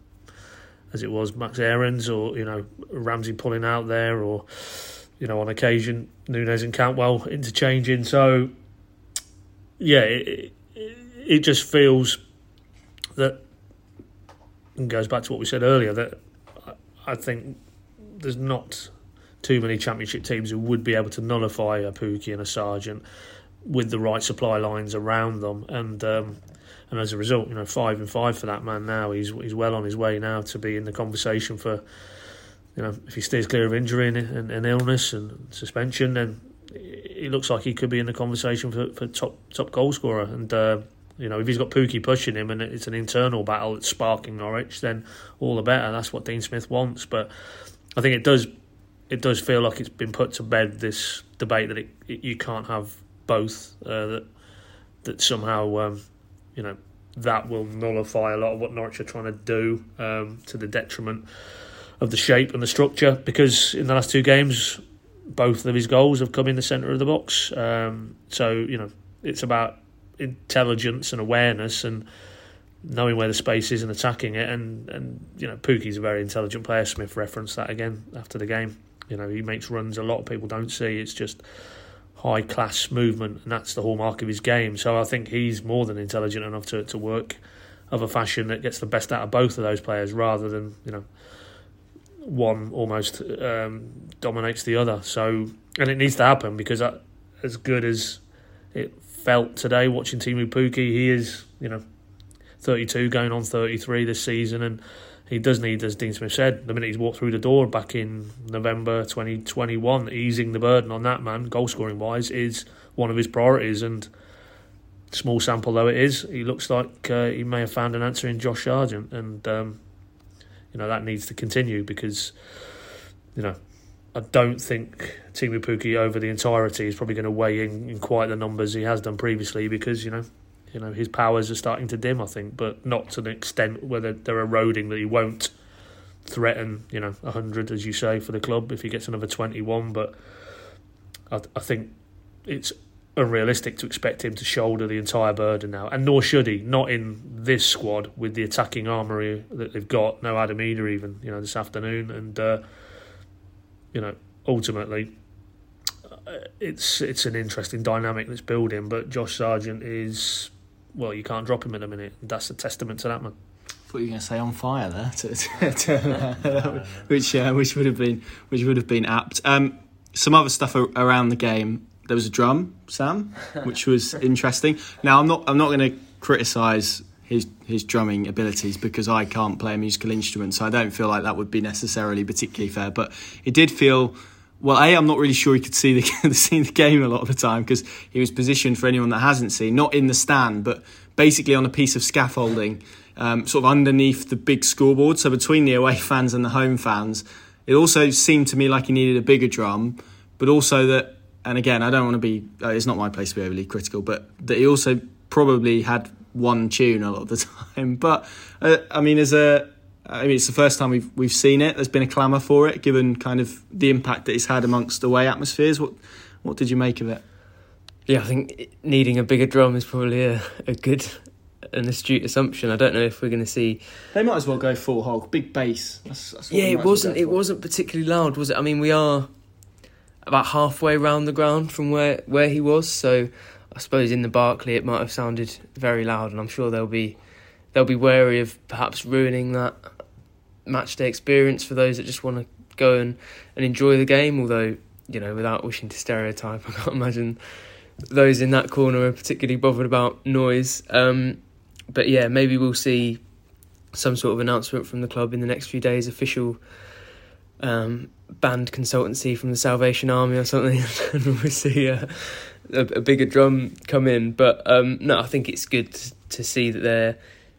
as it was, Max Aarons, or you know Ramsey pulling out there, or you know on occasion Nunez and Cantwell interchanging. So yeah, it, it, it just feels that, and goes back to what we said earlier, that I think there's not too many Championship teams who would be able to nullify a Pukki and a Sargent with the right supply lines around them, and um, and as a result, you know, five and five for that man now. He's he's well on his way now to be in the conversation for, you know, if he stays clear of injury and, and, and illness and suspension, then it looks like he could be in the conversation for, for top top goal scorer. And uh, you know, if he's got Pukki pushing him and it's an internal battle that's sparking Norwich, then all the better. That's what Dean Smith wants. But I think it does it does feel like it's been put to bed, this debate that it, it, you can't have both, uh, that that somehow um, you know that will nullify a lot of what Norwich are trying to do, um, to the detriment of the shape and the structure, because in the last two games, both of his goals have come in the centre of the box. Um, so, you know, it's about intelligence and awareness and knowing where the space is and attacking it. And, and you know, Pukki's a very intelligent player. Smith referenced that again after the game. You know, he makes runs a lot of people don't see. It's just high-class movement, and that's the hallmark of his game. So I think he's more than intelligent enough to, to work of a fashion that gets the best out of both of those players, rather than, you know, one almost um, dominates the other. So, and it needs to happen, because that, as good as it felt today watching Teemu Pukki, he is, you know, thirty-two going on thirty-three this season, and he does need, as Dean Smith said, the minute he's walked through the door back in November twenty twenty-one, easing the burden on that man, goal scoring wise, is one of his priorities. And small sample though it is, he looks like uh, he may have found an answer in Josh Sargent, and um, you know, that needs to continue, because, you know, I don't think Teemu Pukki over the entirety is probably going to weigh in, in quite the numbers he has done previously, because, you know, you know his powers are starting to dim, I think, but not to the extent where they're, they're eroding that he won't threaten, you know, one hundred, as you say, for the club if he gets another twenty-one. But I, I think it's unrealistic to expect him to shoulder the entire burden now, and nor should he, not in this squad with the attacking armoury that they've got. No Adam Eder even, you know, this afternoon. And uh, you know, ultimately uh, it's it's an interesting dynamic that's building, but Josh Sargent is, well, you can't drop him in a minute. That's a testament to that man. I thought you were going to say on fire there, to, to, to, uh, which uh, which would have been which would have been apt. Um, some other stuff around the game. There was a drum, Sam, which was interesting. Now, I'm not I'm not going to criticise his his drumming abilities, because I can't play a musical instrument, so I don't feel like that would be necessarily particularly fair. But it did feel, well, A, I'm not really sure he could see the see the game a lot of the time, because he was positioned, for anyone that hasn't seen, not in the stand, but basically on a piece of scaffolding, um, sort of underneath the big scoreboard, so between the away fans and the home fans. It also seemed to me like he needed a bigger drum, but also that, and again, I don't want to be, uh, it's not my place to be overly critical, but that he also probably had one tune a lot of the time. But, uh, I mean, as a, I mean, it's the first time we've we've seen it. There's been a clamour for it, given kind of the impact that it's had amongst away atmospheres. What what did you make of it? Yeah, I think needing a bigger drum is probably a, a good and astute assumption. I don't know if we're going to see. They might as well go full hog, big bass. That's, that's what yeah, it wasn't. Well it wasn't particularly loud, was it? I mean, we are about halfway round the ground from where, where he was, so I suppose in the Barclay it might have sounded very loud, and I'm sure they'll be they'll be wary of perhaps ruining that matchday experience for those that just want to go and, and enjoy the game. Although, you know, without wishing to stereotype, I can't imagine those in that corner are particularly bothered about noise. Um, but yeah, maybe we'll see some sort of announcement from the club in the next few days, official um, band consultancy from the Salvation Army or something, and we'll see a, a, a bigger drum come in. But um, no, I think it's good to, to see that they're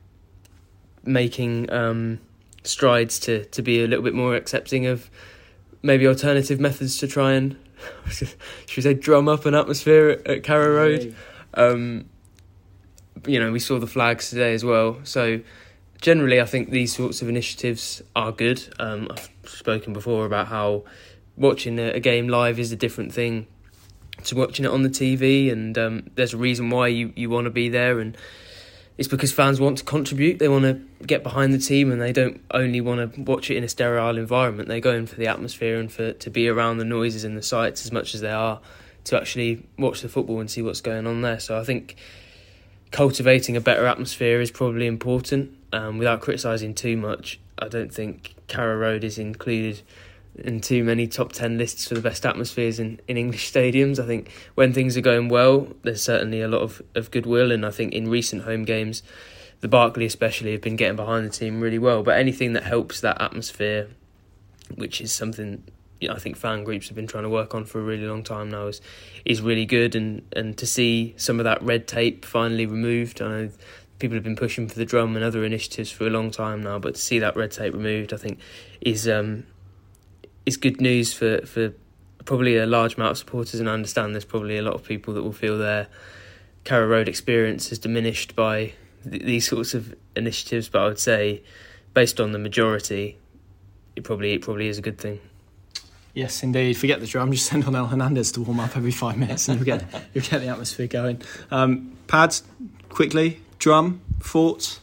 making um, strides to, to be a little bit more accepting of maybe alternative methods to try and, should we say, drum up an atmosphere at, at Carrow Road. Um, you know, we saw the flags today as well. So generally, I think these sorts of initiatives are good. Um, I've spoken before about how watching a, a game live is a different thing to watching it on the T V, and um, there's a reason why you, you want to be there, and it's because fans want to contribute. They want to get behind the team, and they don't only want to watch it in a sterile environment. They go in for the atmosphere and for to be around the noises and the sights as much as they are to actually watch the football and see what's going on there. So I think cultivating a better atmosphere is probably important. Um, without criticising too much, I don't think Carrow Road is included in too many top ten lists for the best atmospheres in, in English stadiums. I think when things are going well, there's certainly a lot of, of goodwill, and I think in recent home games, the Barclay especially have been getting behind the team really well. But anything that helps that atmosphere, which is something, you know, I think fan groups have been trying to work on for a really long time now, is is really good. And, and to see some of that red tape finally removed, I know people have been pushing for the drum and other initiatives for a long time now, but to see that red tape removed, I think, is um, is good news for, for probably a large amount of supporters. And I understand there's probably a lot of people that will feel their Carrow Road experience is diminished by th- these sorts of initiatives, but I would say, based on the majority, it probably it probably is a good thing. Yes, indeed. Forget the drum. Just send on El Hernandez to warm up every five minutes, and you'll get you'll get the atmosphere going. Um, Pads, quickly, drum thoughts.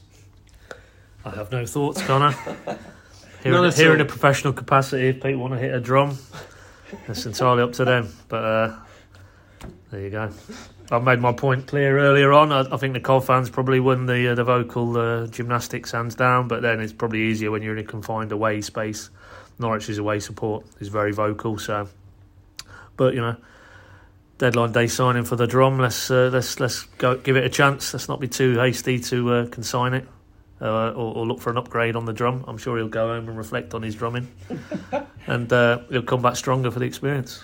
I have no thoughts, Connor. Here, None in, at here all. in a professional capacity, if people want to hit a drum, it's entirely up to them. But uh, there you go. I've made my point clear earlier on. I, I think the Col fans probably won the uh, the vocal uh, gymnastics hands down, but then it's probably easier when you're in a confined away space. Norwich's away support is very vocal, so. But you know, deadline day signing for the drum. Let's uh, let's let's go give it a chance. Let's not be too hasty to uh, consign it. Uh, or, or look for an upgrade on the drum. I'm sure he'll go home and reflect on his drumming, and uh, he'll come back stronger for the experience.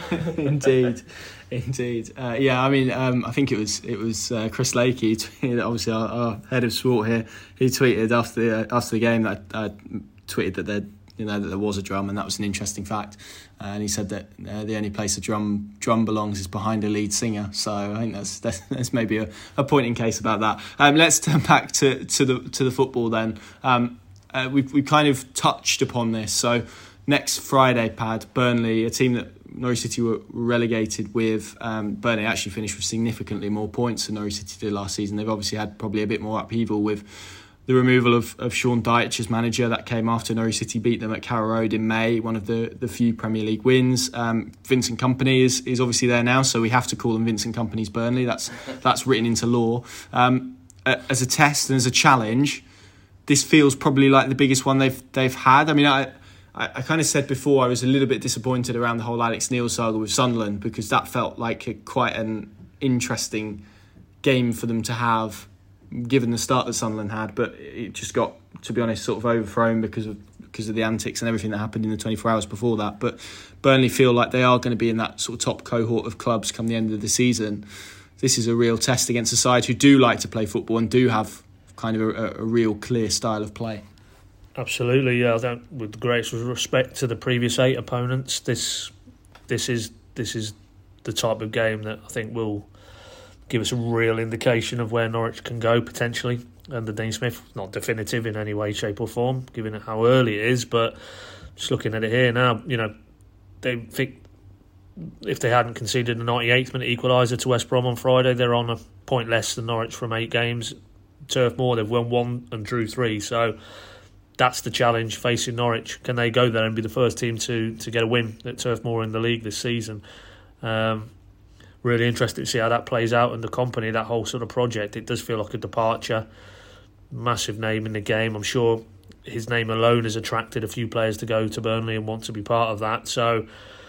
Indeed, indeed. Uh, yeah, I mean, um, I think it was it was uh, Chris Lakey, tweeted, obviously our, our head of sport here. He tweeted after the uh, after the game that I, I tweeted that there you know that there was a drum, and that was an interesting fact. Uh, and he said that uh, the only place a drum drum belongs is behind a lead singer. So I think that's that's, that's maybe a, a point in case about that. Um, let's turn back to, to the to the football then. Um, uh, we've we've kind of touched upon this. So next Friday, Pad, Burnley, a team that Norwich City were relegated with. Um, Burnley actually finished with significantly more points than Norwich City did last season. They've obviously had probably a bit more upheaval with the removal of, of Sean Dyche as manager. That came after Norwich City beat them at Carrow Road in May, one of the, the few Premier League wins. Um, Vincent Kompany is, is obviously there now, so we have to call them Vincent Kompany's Burnley. That's that's written into law. Um, as a test and as a challenge, this feels probably like the biggest one they've they've had. I mean, I I, I kind of said before I was a little bit disappointed around the whole Alex Neil saga with Sunderland, because that felt like a, quite an interesting game for them to have, given the start that Sunderland had, but it just got, to be honest, sort of overthrown because of because of the antics and everything that happened in the twenty-four hours before that. But Burnley feel like they are going to be in that sort of top cohort of clubs come the end of the season. This is a real test against a side who do like to play football and do have kind of a, a real clear style of play. Absolutely, yeah. I don't, with the greatest respect to the previous eight opponents, this this is this is the type of game that I think will give us a real indication of where Norwich can go potentially under Dean Smith. Not definitive in any way, shape or form, given how early it is, but just looking at it here now, you know, they think if they hadn't conceded a ninety-eighth minute equaliser to West Brom on Friday, they're on a point less than Norwich from eight games. Turf Moor, they've won one and drew three, so that's the challenge facing Norwich. Can they go there and be the first team to, to get a win at Turf Moor in the league this season? Um, Really interested to see how that plays out, and the Kompany, that whole sort of project. It does feel like a departure. Massive name in the game. I'm sure his name alone has attracted a few players to go to Burnley and want to be part of that. So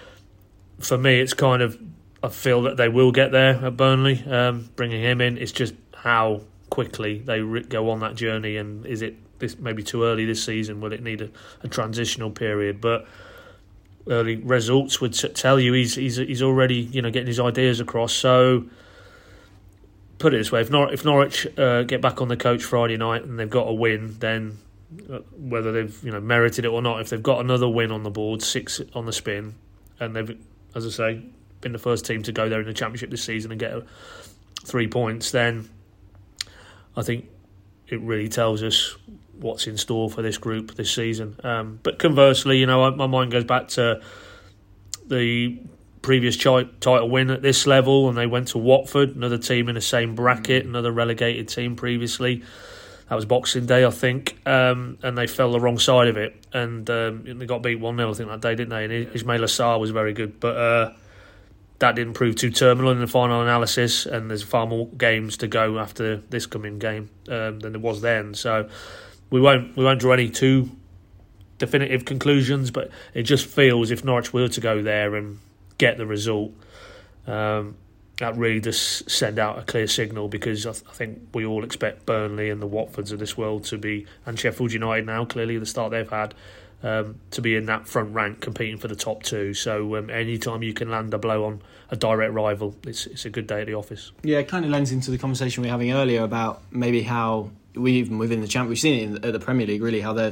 for me, it's kind of, I feel that they will get there at Burnley, um, bringing him in. It's just how quickly they re- go on that journey, and is it this maybe too early this season? Will it need a, a transitional period? But early results would tell you he's he's he's already, you know, getting his ideas across. So put it this way: if Nor- if Norwich uh, get back on the coach Friday night and they've got a win, then uh, whether they've you know merited it or not, if they've got another win on the board, six on the spin, and they've, as I say, been the first team to go there in the Championship this season and get a, three points, then I think it really tells us what's in store for this group this season. Um, but conversely, you know, my mind goes back to the previous chi- title win at this level, and they went to Watford, another team in the same bracket, another relegated team previously. That was Boxing Day, I think, um, and they fell the wrong side of it, and um, they got beat one nil, I think, that day, didn't they? And Ismail Assar was very good, but uh, that didn't prove too terminal in the final analysis, and there's far more games to go after this coming game um, than there was then. So we won't we won't draw any too definitive conclusions, but it just feels if Norwich were to go there and get the result, um, that really does send out a clear signal, because I, th- I think we all expect Burnley and the Watfords of this world to be, and Sheffield United now, clearly the start they've had, um, to be in that front rank competing for the top two. So um, any time you can land a blow on a direct rival, it's it's a good day at the office. Yeah, it kind of lends into the conversation we were having earlier about maybe how we, even within the champ, we've seen it in, at the Premier League, really, how they're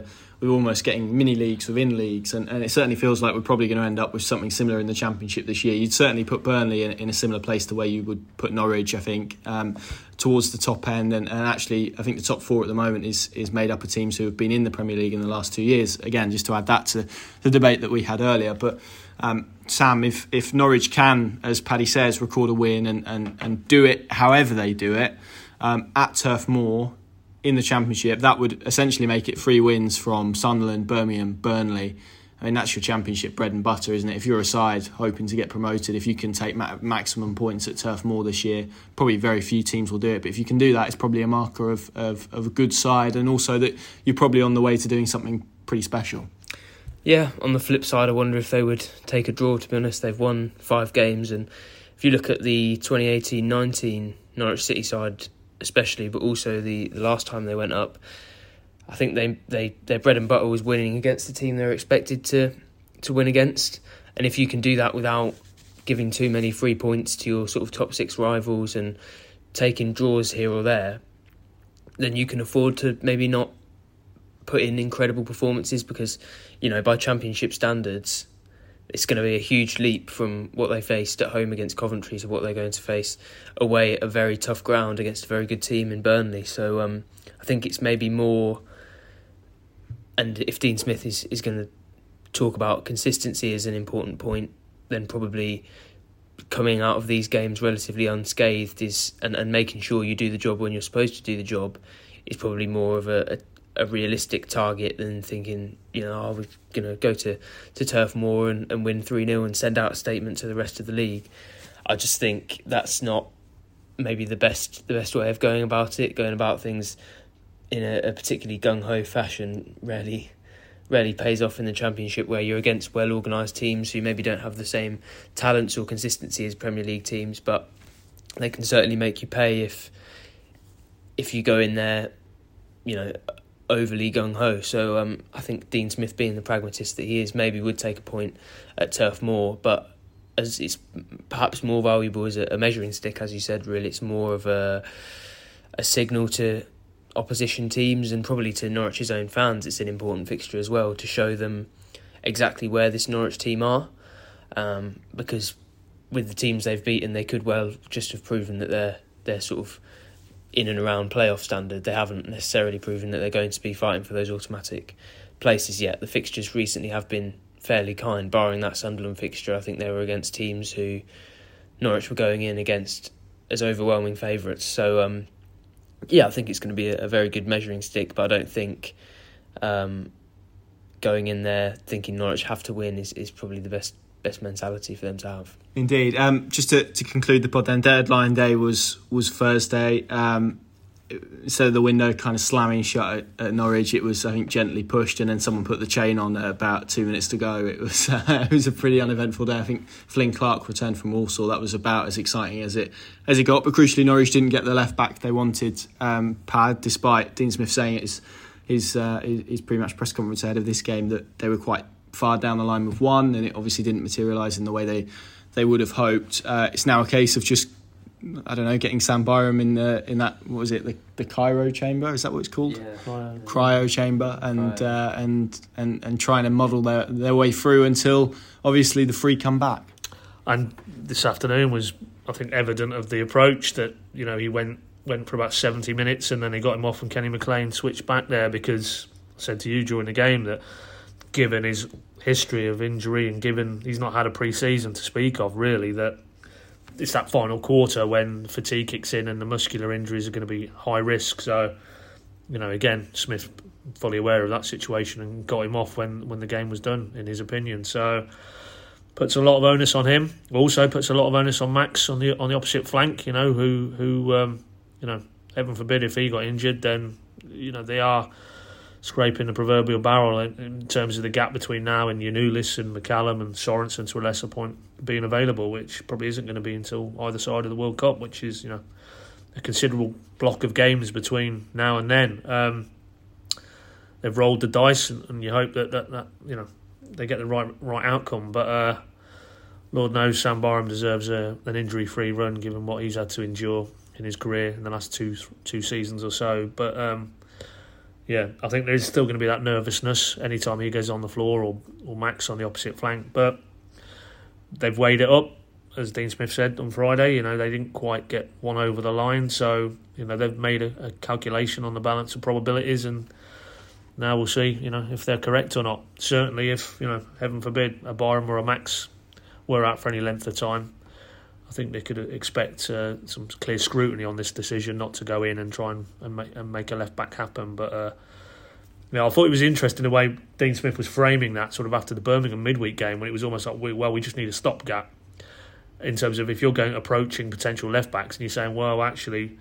we're almost getting mini leagues within leagues, and, and it certainly feels like we're probably going to end up with something similar in the Championship this year. You'd certainly put Burnley in, in a similar place to where you would put Norwich, I think, um, towards the top end, and, and actually I think the top four at the moment is is made up of teams who have been in the Premier League in the last two years. Again, just to add that to the debate that we had earlier. But um, Sam, if, if Norwich can, as Paddy says, record a win and, and, and do it however they do it, um, at Turf Moor, in the Championship, that would essentially make it three wins from Sunderland, Birmingham, Burnley. I mean, that's your Championship bread and butter, isn't it? If you're a side hoping to get promoted, if you can take ma- maximum points at Turf Moor this year, probably very few teams will do it. But if you can do that, it's probably a marker of, of, of a good side, and also that you're probably on the way to doing something pretty special. Yeah, on the flip side, I wonder if they would take a draw, to be honest. They've won five games, and if you look at the twenty eighteen nineteen Norwich City side especially, but also the, the last time they went up, I think they, they their bread and butter was winning against the team they were expected to to win against. And if you can do that without giving too many free points to your sort of top six rivals and taking draws here or there, then you can afford to maybe not put in incredible performances, because, you know, by Championship standards, it's going to be a huge leap from what they faced at home against Coventry to what they're going to face away at a very tough ground against a very good team in Burnley. So um, I think it's maybe more, and if Dean Smith is, is going to talk about consistency as an important point, then probably coming out of these games relatively unscathed is and, and making sure you do the job when you're supposed to do the job is probably more of a, a a realistic target than thinking, you know, are we going to go to, to Turf Moor and, and win three nil and send out a statement to the rest of the league. I just think that's not maybe the best the best way of going about it. Going about things in a, a particularly gung-ho fashion rarely rarely pays off in the Championship, where you're against well-organised teams who maybe don't have the same talents or consistency as Premier League teams, but they can certainly make you pay if if you go in there, you know, overly gung-ho. So um, I think Dean Smith, being the pragmatist that he is, maybe would take a point at Turf Moor, but as it's perhaps more valuable as a measuring stick, as you said, really, it's more of a a signal to opposition teams and probably to Norwich's own fans. It's an important fixture as well to show them exactly where this Norwich team are, um, because with the teams they've beaten, they could well just have proven that they're they're sort of in and around playoff standard. They haven't necessarily proven that they're going to be fighting for those automatic places yet. The fixtures recently have been fairly kind, barring that Sunderland fixture. I think they were against teams who Norwich were going in against as overwhelming favourites. So, um, yeah, I think it's going to be a, a very good measuring stick, but I don't think um, going in there thinking Norwich have to win is, is probably the best best mentality for them to have. Indeed. Um, just to, to conclude the pod then, deadline day was was Thursday. Um, instead of the window kind of slamming shut at, at Norwich, it was, I think, gently pushed, and then someone put the chain on at about two minutes to go. It was uh, it was a pretty uneventful day. I think Flynn Clark returned from Walsall. That was about as exciting as it as it got. But crucially, Norwich didn't get the left back they wanted, um, Pad, despite Dean Smith saying it is his, uh, his, his pre-match press conference ahead of this game that they were quite far down the line with one, and it obviously didn't materialise in the way they they would have hoped. Uh, it's now a case of just, I don't know, getting Sam Byram in the in that, what was it, the, the Cairo chamber? Is that what it's called? Yeah. Cryo, Cryo chamber, and Cryo. Uh, and and and trying to muddle their their way through until obviously the Free come back. And this afternoon was, I think, evident of the approach that, you know, he went went for about seventy minutes and then they got him off and Kenny McLean switched back there, because I said to you during the game that given his history of injury and given he's not had a pre-season to speak of, really, that it's that final quarter when fatigue kicks in and the muscular injuries are going to be high risk. So, you know, again, Smith fully aware of that situation and got him off when, when the game was done, in his opinion. So puts a lot of onus on him. Also puts a lot of onus on Max on the on the opposite flank, you know, who, who um, you know, heaven forbid if he got injured, then, you know, they are scraping the proverbial barrel in, in terms of the gap between now and Yanulis and McCallum and Sorensen, to a lesser point, being available, which probably isn't going to be until either side of the World Cup, which is, you know, a considerable block of games between now and then. Um, they've rolled the dice, and, and you hope that, that, that you know they get the right right outcome. But uh, Lord knows Sam Byram deserves a, an injury-free run, given what he's had to endure in his career in the last two two seasons or so. But um, yeah, I think there is still going to be that nervousness anytime he goes on the floor or, or Max on the opposite flank. But they've weighed it up, as Dean Smith said on Friday. You know, they didn't quite get one over the line, so you know they've made a, a calculation on the balance of probabilities, and now we'll see. You know, if they're correct or not. Certainly, if you know, heaven forbid, a Byram or a Max were out for any length of time, I think they could expect uh, some clear scrutiny on this decision not to go in and try and, and, make, and make a left back happen. But uh, you know, I thought it was interesting the way Dean Smith was framing that sort of after the Birmingham midweek game, when it was almost like, well, we just need a stopgap in terms of if you're going approaching potential left backs and you're saying, well, actually,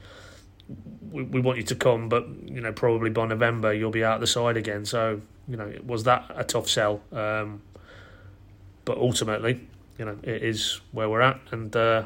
we, we want you to come, but you know, probably by November you'll be out the side again. So you know, was that a tough sell? Um, but ultimately, you know, it is where we're at, and uh,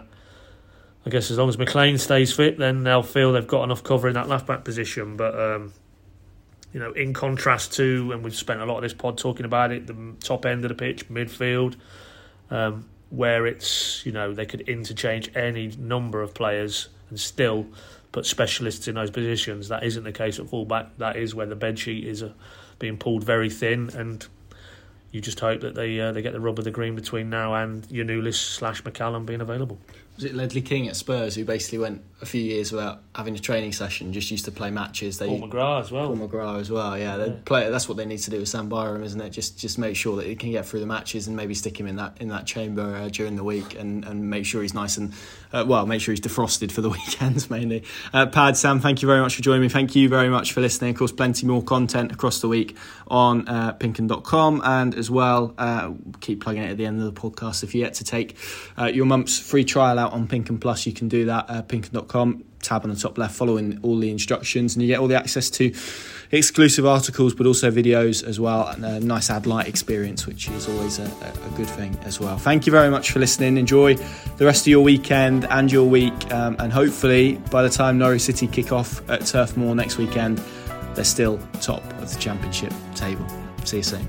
I guess as long as McLean stays fit, then they'll feel they've got enough cover in that left back position. But um, you know, in contrast to, and we've spent a lot of this pod talking about it, the top end of the pitch, midfield, um, where it's, you know, they could interchange any number of players and still put specialists in those positions. That isn't the case at full-back. That is where the bedsheet is uh, being pulled very thin, and you just hope that they uh, they get the rub of the green between now and Yanulis slash McCallum being available. Was it Ledley King at Spurs who basically went a few years without having a training session, just used to play matches? They, Paul McGrath as well. Paul McGrath as well, yeah. They yeah. play. That's what they need to do with Sam Byram, isn't it? Just just make sure that he can get through the matches and maybe stick him in that in that chamber uh, during the week, and, and make sure he's nice and uh, well, make sure he's defrosted for the weekends mainly. Uh, Pad, Sam, thank you very much for joining me. Thank you very much for listening. Of course, plenty more content across the week on uh, Pinken dot com, and as well, uh, keep plugging it at the end of the podcast. If you're yet to take uh, your month's free trial out on Pinken Plus, you can do that at Pinken dot com. Tab on the top left, following all the instructions, and you get all the access to exclusive articles, but also videos as well, and a nice ad light experience, which is always a, a good thing as well. Thank you very much for listening. Enjoy the rest of your weekend and your week, um, and hopefully by the time Norwich City kick off at Turf Moor next weekend, they're still top of the Championship table. See you soon.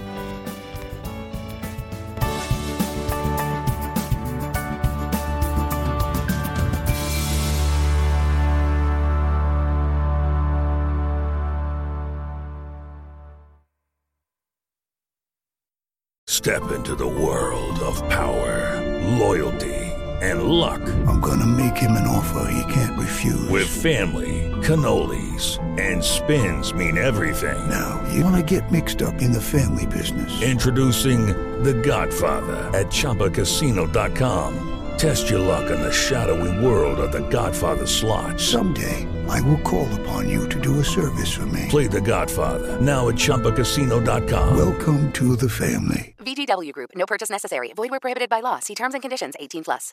Step into the world of power, loyalty, and luck. I'm gonna make him an offer he can't refuse. With family, cannolis, and spins mean everything. Now, you wanna get mixed up in the family business. Introducing The Godfather at Chumba Casino dot com. Test your luck in the shadowy world of The Godfather slot. Someday, I will call upon you to do a service for me. Play The Godfather now at Chumba Casino dot com. Welcome to the family. V G W Group. No purchase necessary. Void where prohibited by law. See terms and conditions. eighteen plus.